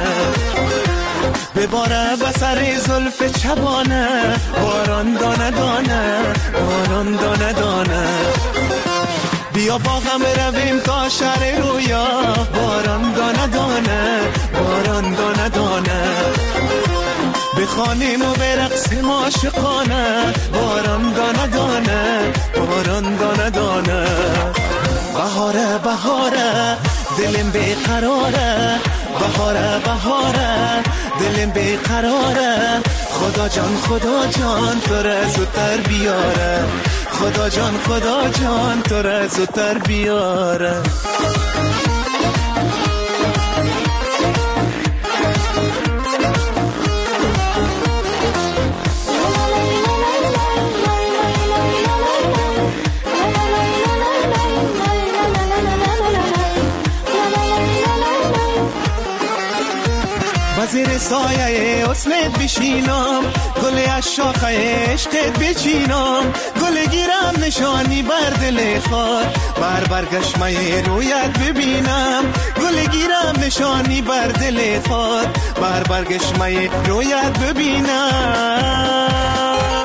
بباره به سر زلف چبانه، باران دانه دانه، باران دانه دانه بیا با غم رویم تا شهر رویا، باران دانه دانه، باران دانه دانه بخوانیم و برقصیم عاشقانه، باران دانه دانه، باران دانه دانه بهاره بهاره دلم بیقراره، بهاره بهاره دلم بیقراره خدا جان خدا جان تو را زودتر بیاره، خدا جان خدا جان تو را زودتر بیاره. وزیر سایه حسنت بشینم، گل از شاخه عشقت بچینم، گل گیرم نشانی بر دل خود، بر برگشمه رویت ببینم، گل گیرم نشانی بر دل خود، بر برگشمه رویت ببینم.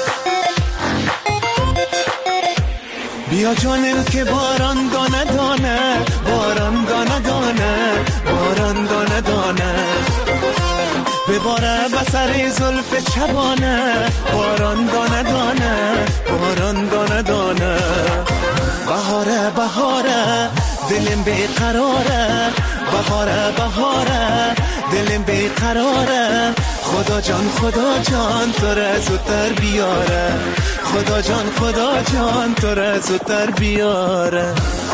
بیا جانم که باران دانه دانه، باران دانه دانه، باران دانه دانه بباره به سر زلف چبانه، باران دانه دانه، باران دانه دانه بهاره بهاره دلم بیقراره، بهاره بهاره دلم بیقراره خدا جان خدا جان تو را زودتر بیاره، خدا جان خدا جان تو را زودتر بیاره.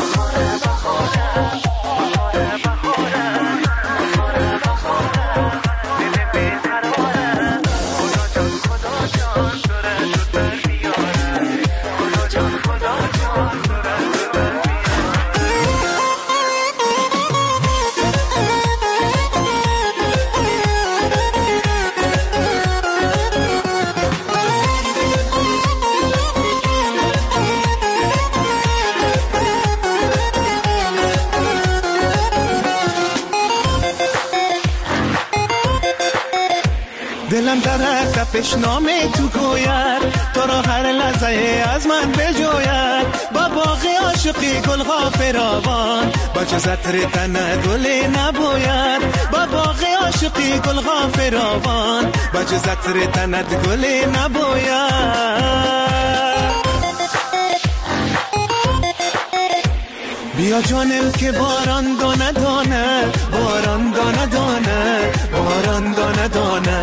دلم در تپش نامه تو گوید، تو را هر لحظه از من بجوید، با باغ عاشقی گل ها فراوان، با جز عطر تن گلی نبوید، با باغ عاشقی گل ها فراوان، با جز عطر تن گلی نبوید. بیا جانم که باران دانه دانه، باران دانه دانه، باران دانه دانه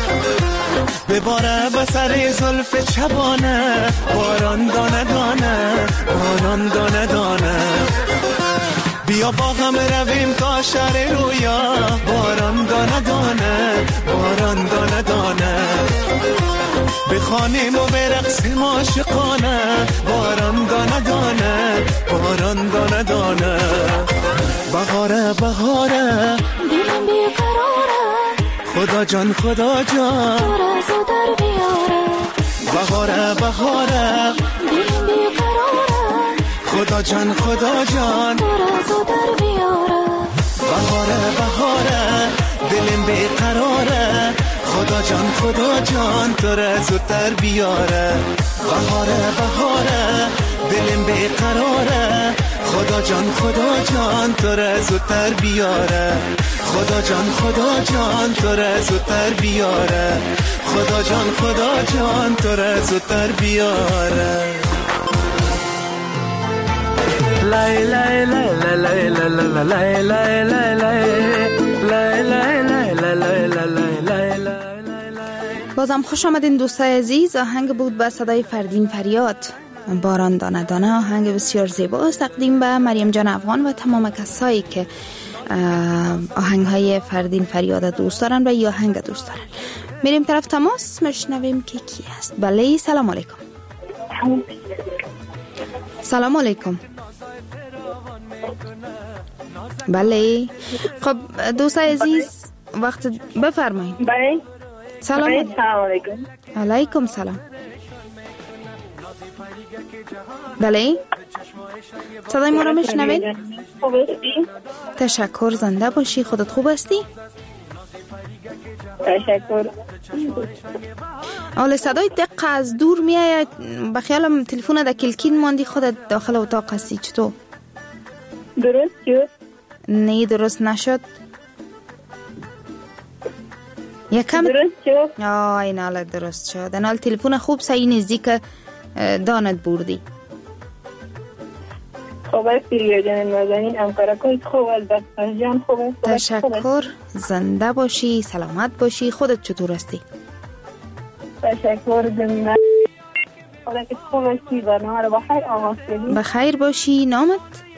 بباره به سر زلف چبانه، باران دانه دانه، باران دانه دانه بیا با غم رویم تا شهر رویا، باران دانه دانه، باران دانه دانه بخوانیم و برقصیم عاشقانه، باران دانه دانه، باران دانه دانه بهاره بهاره دلم بیقراره خدا جان خدا جان دور از او در بیاره بهاره بهاره دلم بیقراره خدا جان خدا جان دور از او در بیاره بهاره بهاره دلم بیقراره خدا جان خدا جان تو را زودتر بیاره بهاره بهاره دلم بیقراره خدا جان خدا جان تو را زودتر بیاره خدا جان خدا جان تو را زودتر بیاره خدا جان خدا جان تو را زودتر بیاره لای لای لای لای لای لای لای لای لای لای لای لای لای. بازم خوش آمدین دوستای عزیز. آهنگ بود به صدای فردین فریاد، باران دانه دانه. آهنگ بسیار زیباست، تقدیم به مریم جان افغان و تمام کسایی که آهنگ های فردین فریاد دوست دارن و یا آهنگ دوست دارن. میریم طرف تماس، مشنویم که کی هست. بله سلام علیکم. سلام علیکم. بله خب دوستای عزیز وقت بفرمایید. بله سلام علیکم. علیکم سلام. بله صدای ما رو میشنوید؟ تشکر، زنده باشی. خودت خوب هستی؟ تشکر. اول صدای دقیق از دور میآید، به خیالم تلفن در کلکین ماندی، خودت داخل اتاق هستی. چطور؟ درست شد؟ نه درست نشد. یکم درست شد؟ آه این حالا درست شد. این حال تلفن خوب صحیح نزدیک دانت بردی. خوب است پیریا جان نازنین، همکارکایت خوب است، دستان جان خوب است. تشکر، زنده باشی، سلامت باشی. خودت چطور هستی؟ تشکر زمینه خدا که خوب هستی. برنامه رو بخیر آغاز کردیم. بخیر باشی. نامت؟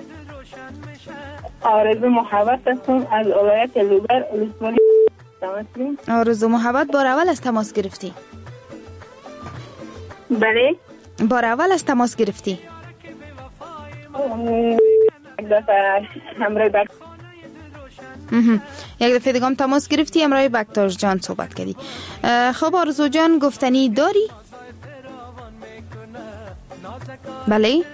آرزو محبت هستم از ولایت لوبر ولسوالی. آرزو محبت بار اول از تماس گرفتی؟ بله بار اول از تماس گرفتی؟ یک دفعه همراه بک یک دفعه دیگه هم تماس گرفتی، همراه بکتاش جان صحبت کردی. خب آرزو جان گفتنی داری؟ بله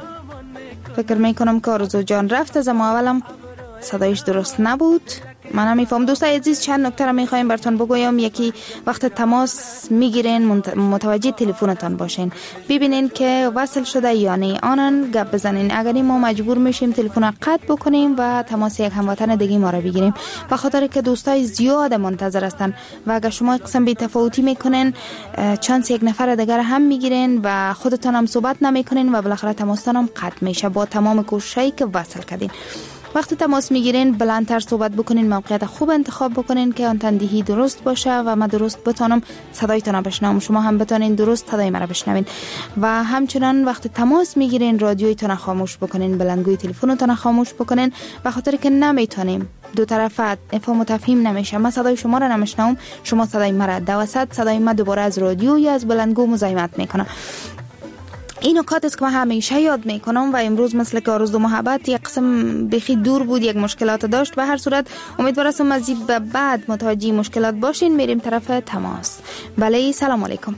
فکر میکنم که آرزو جان رفت، از اما اولم صدایش درست نبود. من هم میفهم. دوستای عزیز چند نکته را میخوایم براتون بگویم. یکی وقت تماس میگیرین متوجه تلفنتان باشین، ببینین که وصل شده یا نه، آنن گپ بزنین. اگر ما مجبور میشیم تلفن را قطع بکنیم و تماس یک هموطن دیگه ما را بگیریم، به خاطر که دوستای زیاد منتظر هستن و اگر شما قسم بی تفاوتی میکنین چانس یک نفر دیگر هم میگیرین و خودتان هم صحبت نمیکنین و بالاخره تماستان هم قطع میشه با تمام کوششی که وصل کردین. وقتی تماس میگیرین بلندتر صحبت بکنین، موقعیت خوب انتخاب بکنین که آن تندهی درست باشه و من درست بتونم صدایتان را بشنوم، شما هم بتونین درست صدای مرا بشنوین. و همچنان وقتی تماس میگیرین رادیویتون خاموش بکنین، بلندگوی تلفنتون خاموش بکنین، به خاطر که نمیتونیم دو طرفه افهام و تفهیم نمیشه. من صدای شما را نمیشنوم، شما صدای مرا، دواسط صدای من دوباره از رادیو یا از بلندگو مزاحمت میکنه. این نکات است که من همیشه یاد میکنم و امروز مثل که آرزو محبت یک قسم بخی دور بود، یک مشکلات داشت. به هر صورت امیدوارم از این به بعد متوجه مشکلات باشین. میریم طرف تماس. بله سلام علیکم.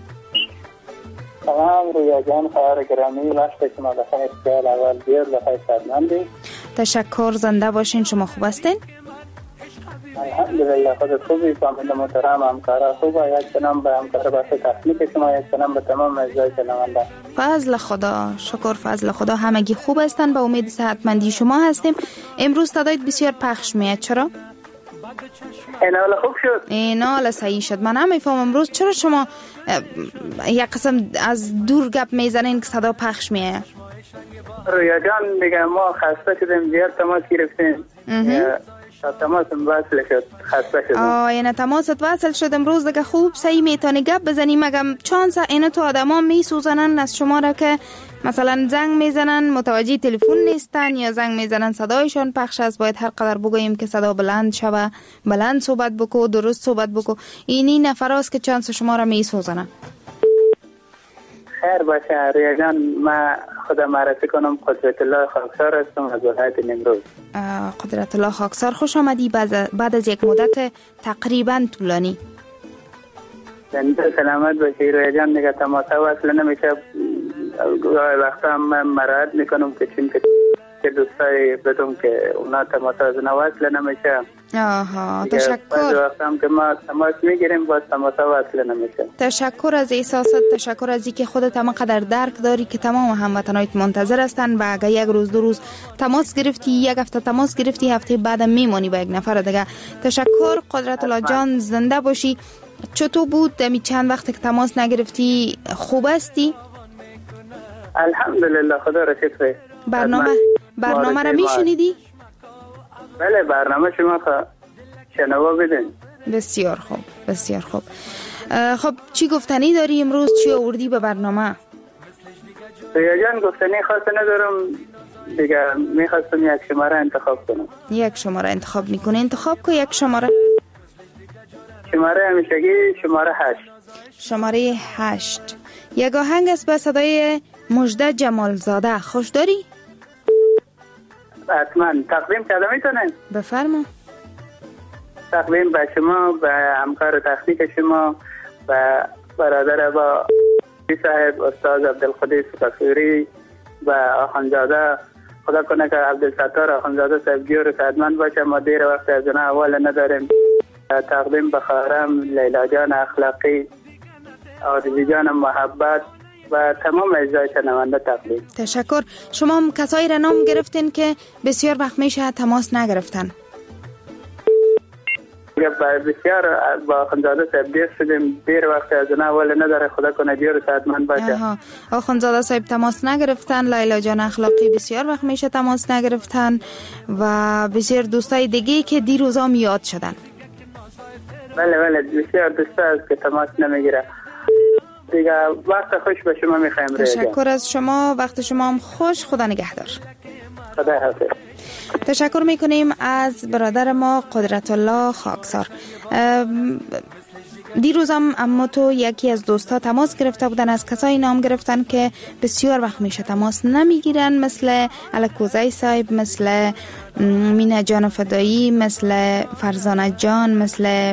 سلام رویا جان، خبر گرامی، وقت شما بخیر. سال اول بیر بخیر سلامتی. تشکر، زنده باشین. شما خوب هستین؟ الحمدلله خودت خوبی؟ فامیل محترم، همکارا خوبه؟ یک سلام به همکار بخش تکنیک شما، یک سلام به تمام اعضای شنونده. فضل خدا، شکر فضل خدا، همگی خوب هستن. به امید صحتمندی شما هستیم. امروز صدایت بسیار پخش میاد. چرا؟ این حال خوب شد؟ این حال صحیح شد. من هم میفهم امروز چرا شما یک قسم از دور گپ میزنین که صدا پخش میاد. رویا جان دیگه ما خسته شدیم، زیاد تماس گرفتیم، تماسم وصل شد، خسته شدم. آه این تماست وصل شد امروز دیگه خوب صحیح میتونی گپ بزنی. مگم چانس این تو آدما میسوزنن از شما را که مثلا زنگ میزنن متوجه تلفن نیستن یا زنگ میزنن صدایشان پخش است. باید هر قدر بگوییم که صدا بلند شوه، بلند صحبت بکو، درست صحبت بکو. اینی نفراست که چانس شما را میسوزنن. خیر باشه رویا جان، ما خودم معرفی کنم. قدرت الله خاکسار هستم از ولایت نیمروز. قدرت الله خاکسار، خوش آمدی بعد از یک مدت تقریبا طولانی. زنده سلامت باشی رویا جان. دیگه تماس وصل نمیشه. گاهی وقتا من مراحت میکنم که چون که دوستای بدم که اونا تماس از وصل نمیشه. آها تشکر. بعضی وقتا هم که ما تماس میگیریم باز تماس وصل نمیشه. تشکر از احساسات، تشکر از اینکه خودت هم قدر درک داری که تمام هموطنایت منتظر هستن و اگه یک روز دو روز تماس گرفتی، یک هفته تماس گرفتی، هفته بعد میمونی با یک نفر دیگه. تشکر قدرت الله جان، زنده باشی. چطور بود دمی چند وقت که تماس نگرفتی؟ خوب هستی؟ الحمدلله خدا را شکر. برنامه برنامه را میشنیدی؟ بله برنامه شما شنوا بدین. بسیار خوب بسیار خوب. خب چی گفتنی داری امروز؟ چی آوردی به برنامه؟ رویا جان گفتنی خاصی ندارم دیگه. میخواستم یک شماره انتخاب کنم. یک شماره انتخاب میکنه؟ انتخاب کو یک شماره. شماره همیشگی شماره هشت. شماره هشت. یک آهنگ است به صدای مژده جمالزاده. خوش داری؟ حتما تقدیم کرده میتونن؟ بفرما. تقدیم به شما، به همکار تخنیک شما، به برادر با صاحب استاد عبدالقدیر صفوری و آخوندزاده. خدا کنه که عبدالستار آخوندزاده صاحب گیور خدمت باشه. ما دیر وقت از اونها اول نداریم. تقدیم به خواهرم لیلا جان اخلاقی، آرزی جان محبت و تمام اجزای شنونده تقدیم. تشکر. شما هم کسایی را نام گرفتین که بسیار وقت میشه تماس نگرفتن. بسیار با آخوندزاده صاحب دیر شدیم. دیر وقت از اونها اول نداره. خدا کنه دیر صحتمند باشه. آخوندزاده صاحب تماس نگرفتن. لیلا جان اخلاقی بسیار وقت میشه تماس نگرفتن و بسیار دوستای دیگه که دیروزا میاد شدن. بله بله بسیار دوستا هست که تماس نمیگیره. دیگه وقت خوش به شما میخوایم. تشکر از شما، وقت شما هم خوش. خدا نگهدار. خدا حافظ. تشکر میکنیم از برادر ما قدرت الله خاکسار. دیروز هم اما تو یکی از دوستا تماس گرفته بودن، از کسایی نام گرفتن که بسیار وقت میشه تماس نمیگیرن، مثل الکوزای صاحب، مثل مینا جان فدایی، مثل فرزانه جان، مثل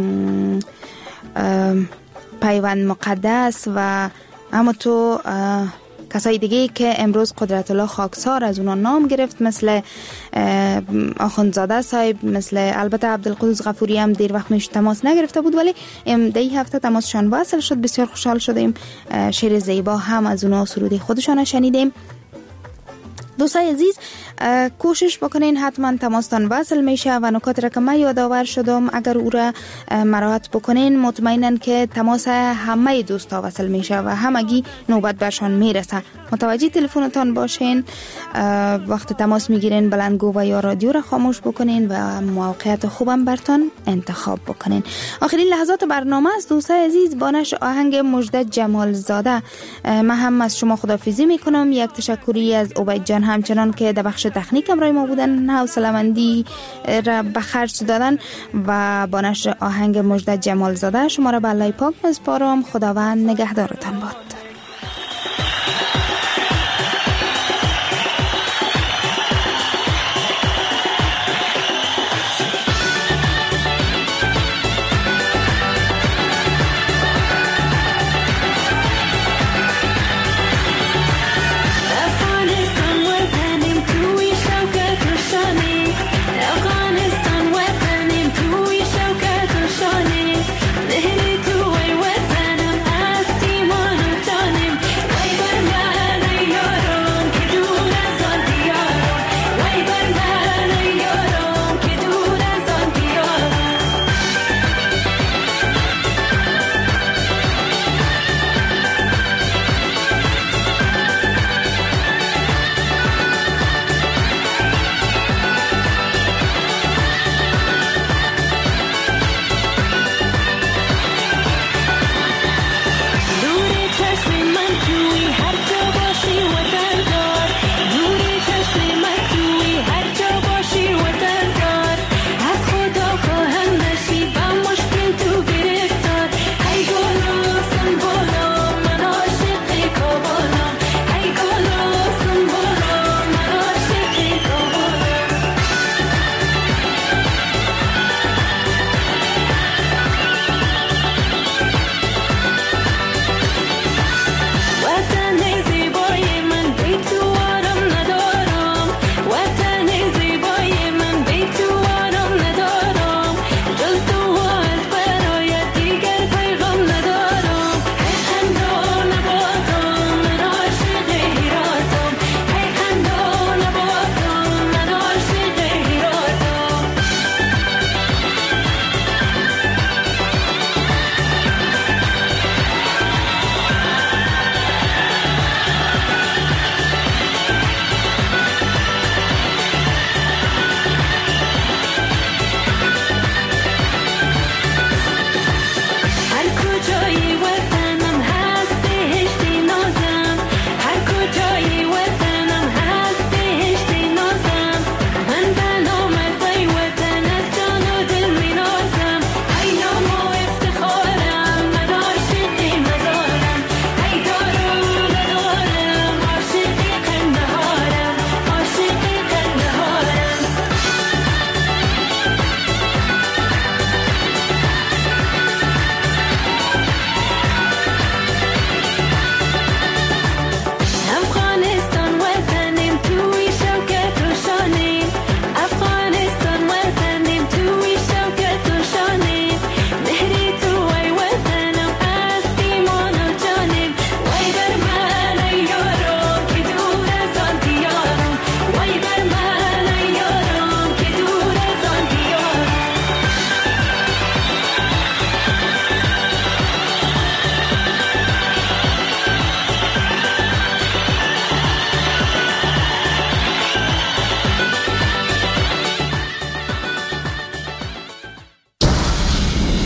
پیوند مقدس و اما تو کسای دیگه که امروز قدرت الله خاکسار از اونا نام گرفت، مثل آخوندزاده صاحب، مثل البته عبدالقدوس غفوری هم دیر وقت میشه تماس نگرفته بود ولی دی هفته تماسشان وصل شد. بسیار خوشحال شدیم. شعر زیبا هم از اونا سرودی خودشان شنیدیم. دوستای عزیز کوشش بکنین حتما تماستان وصل میشه و نکات را که من یادآور شدم اگر او را مراعات بکنین مطمئنن که تماس همه دوستا وصل میشه و همگی نوبت برشان میرسه. متوجه تلفنتان باشین. وقت تماس میگیرین بلندگو و یا رادیو را خاموش بکنین و موقعیت خوبم برتان انتخاب بکنین. آخرین لحظات برنامه است دوستای عزیز. با نشر آهنگ مژده جمالزاده من هم از شما خداحافظی میکنم. یک تشکری از عبید جان همچنان که در بخش تکنیک همراه ما بودن، حوصله‌مندی را به خرج دادن و با نشر آهنگ مژده جمالزاده شما را به الله پاک میسپارم. خداوند نگهدارتان باد.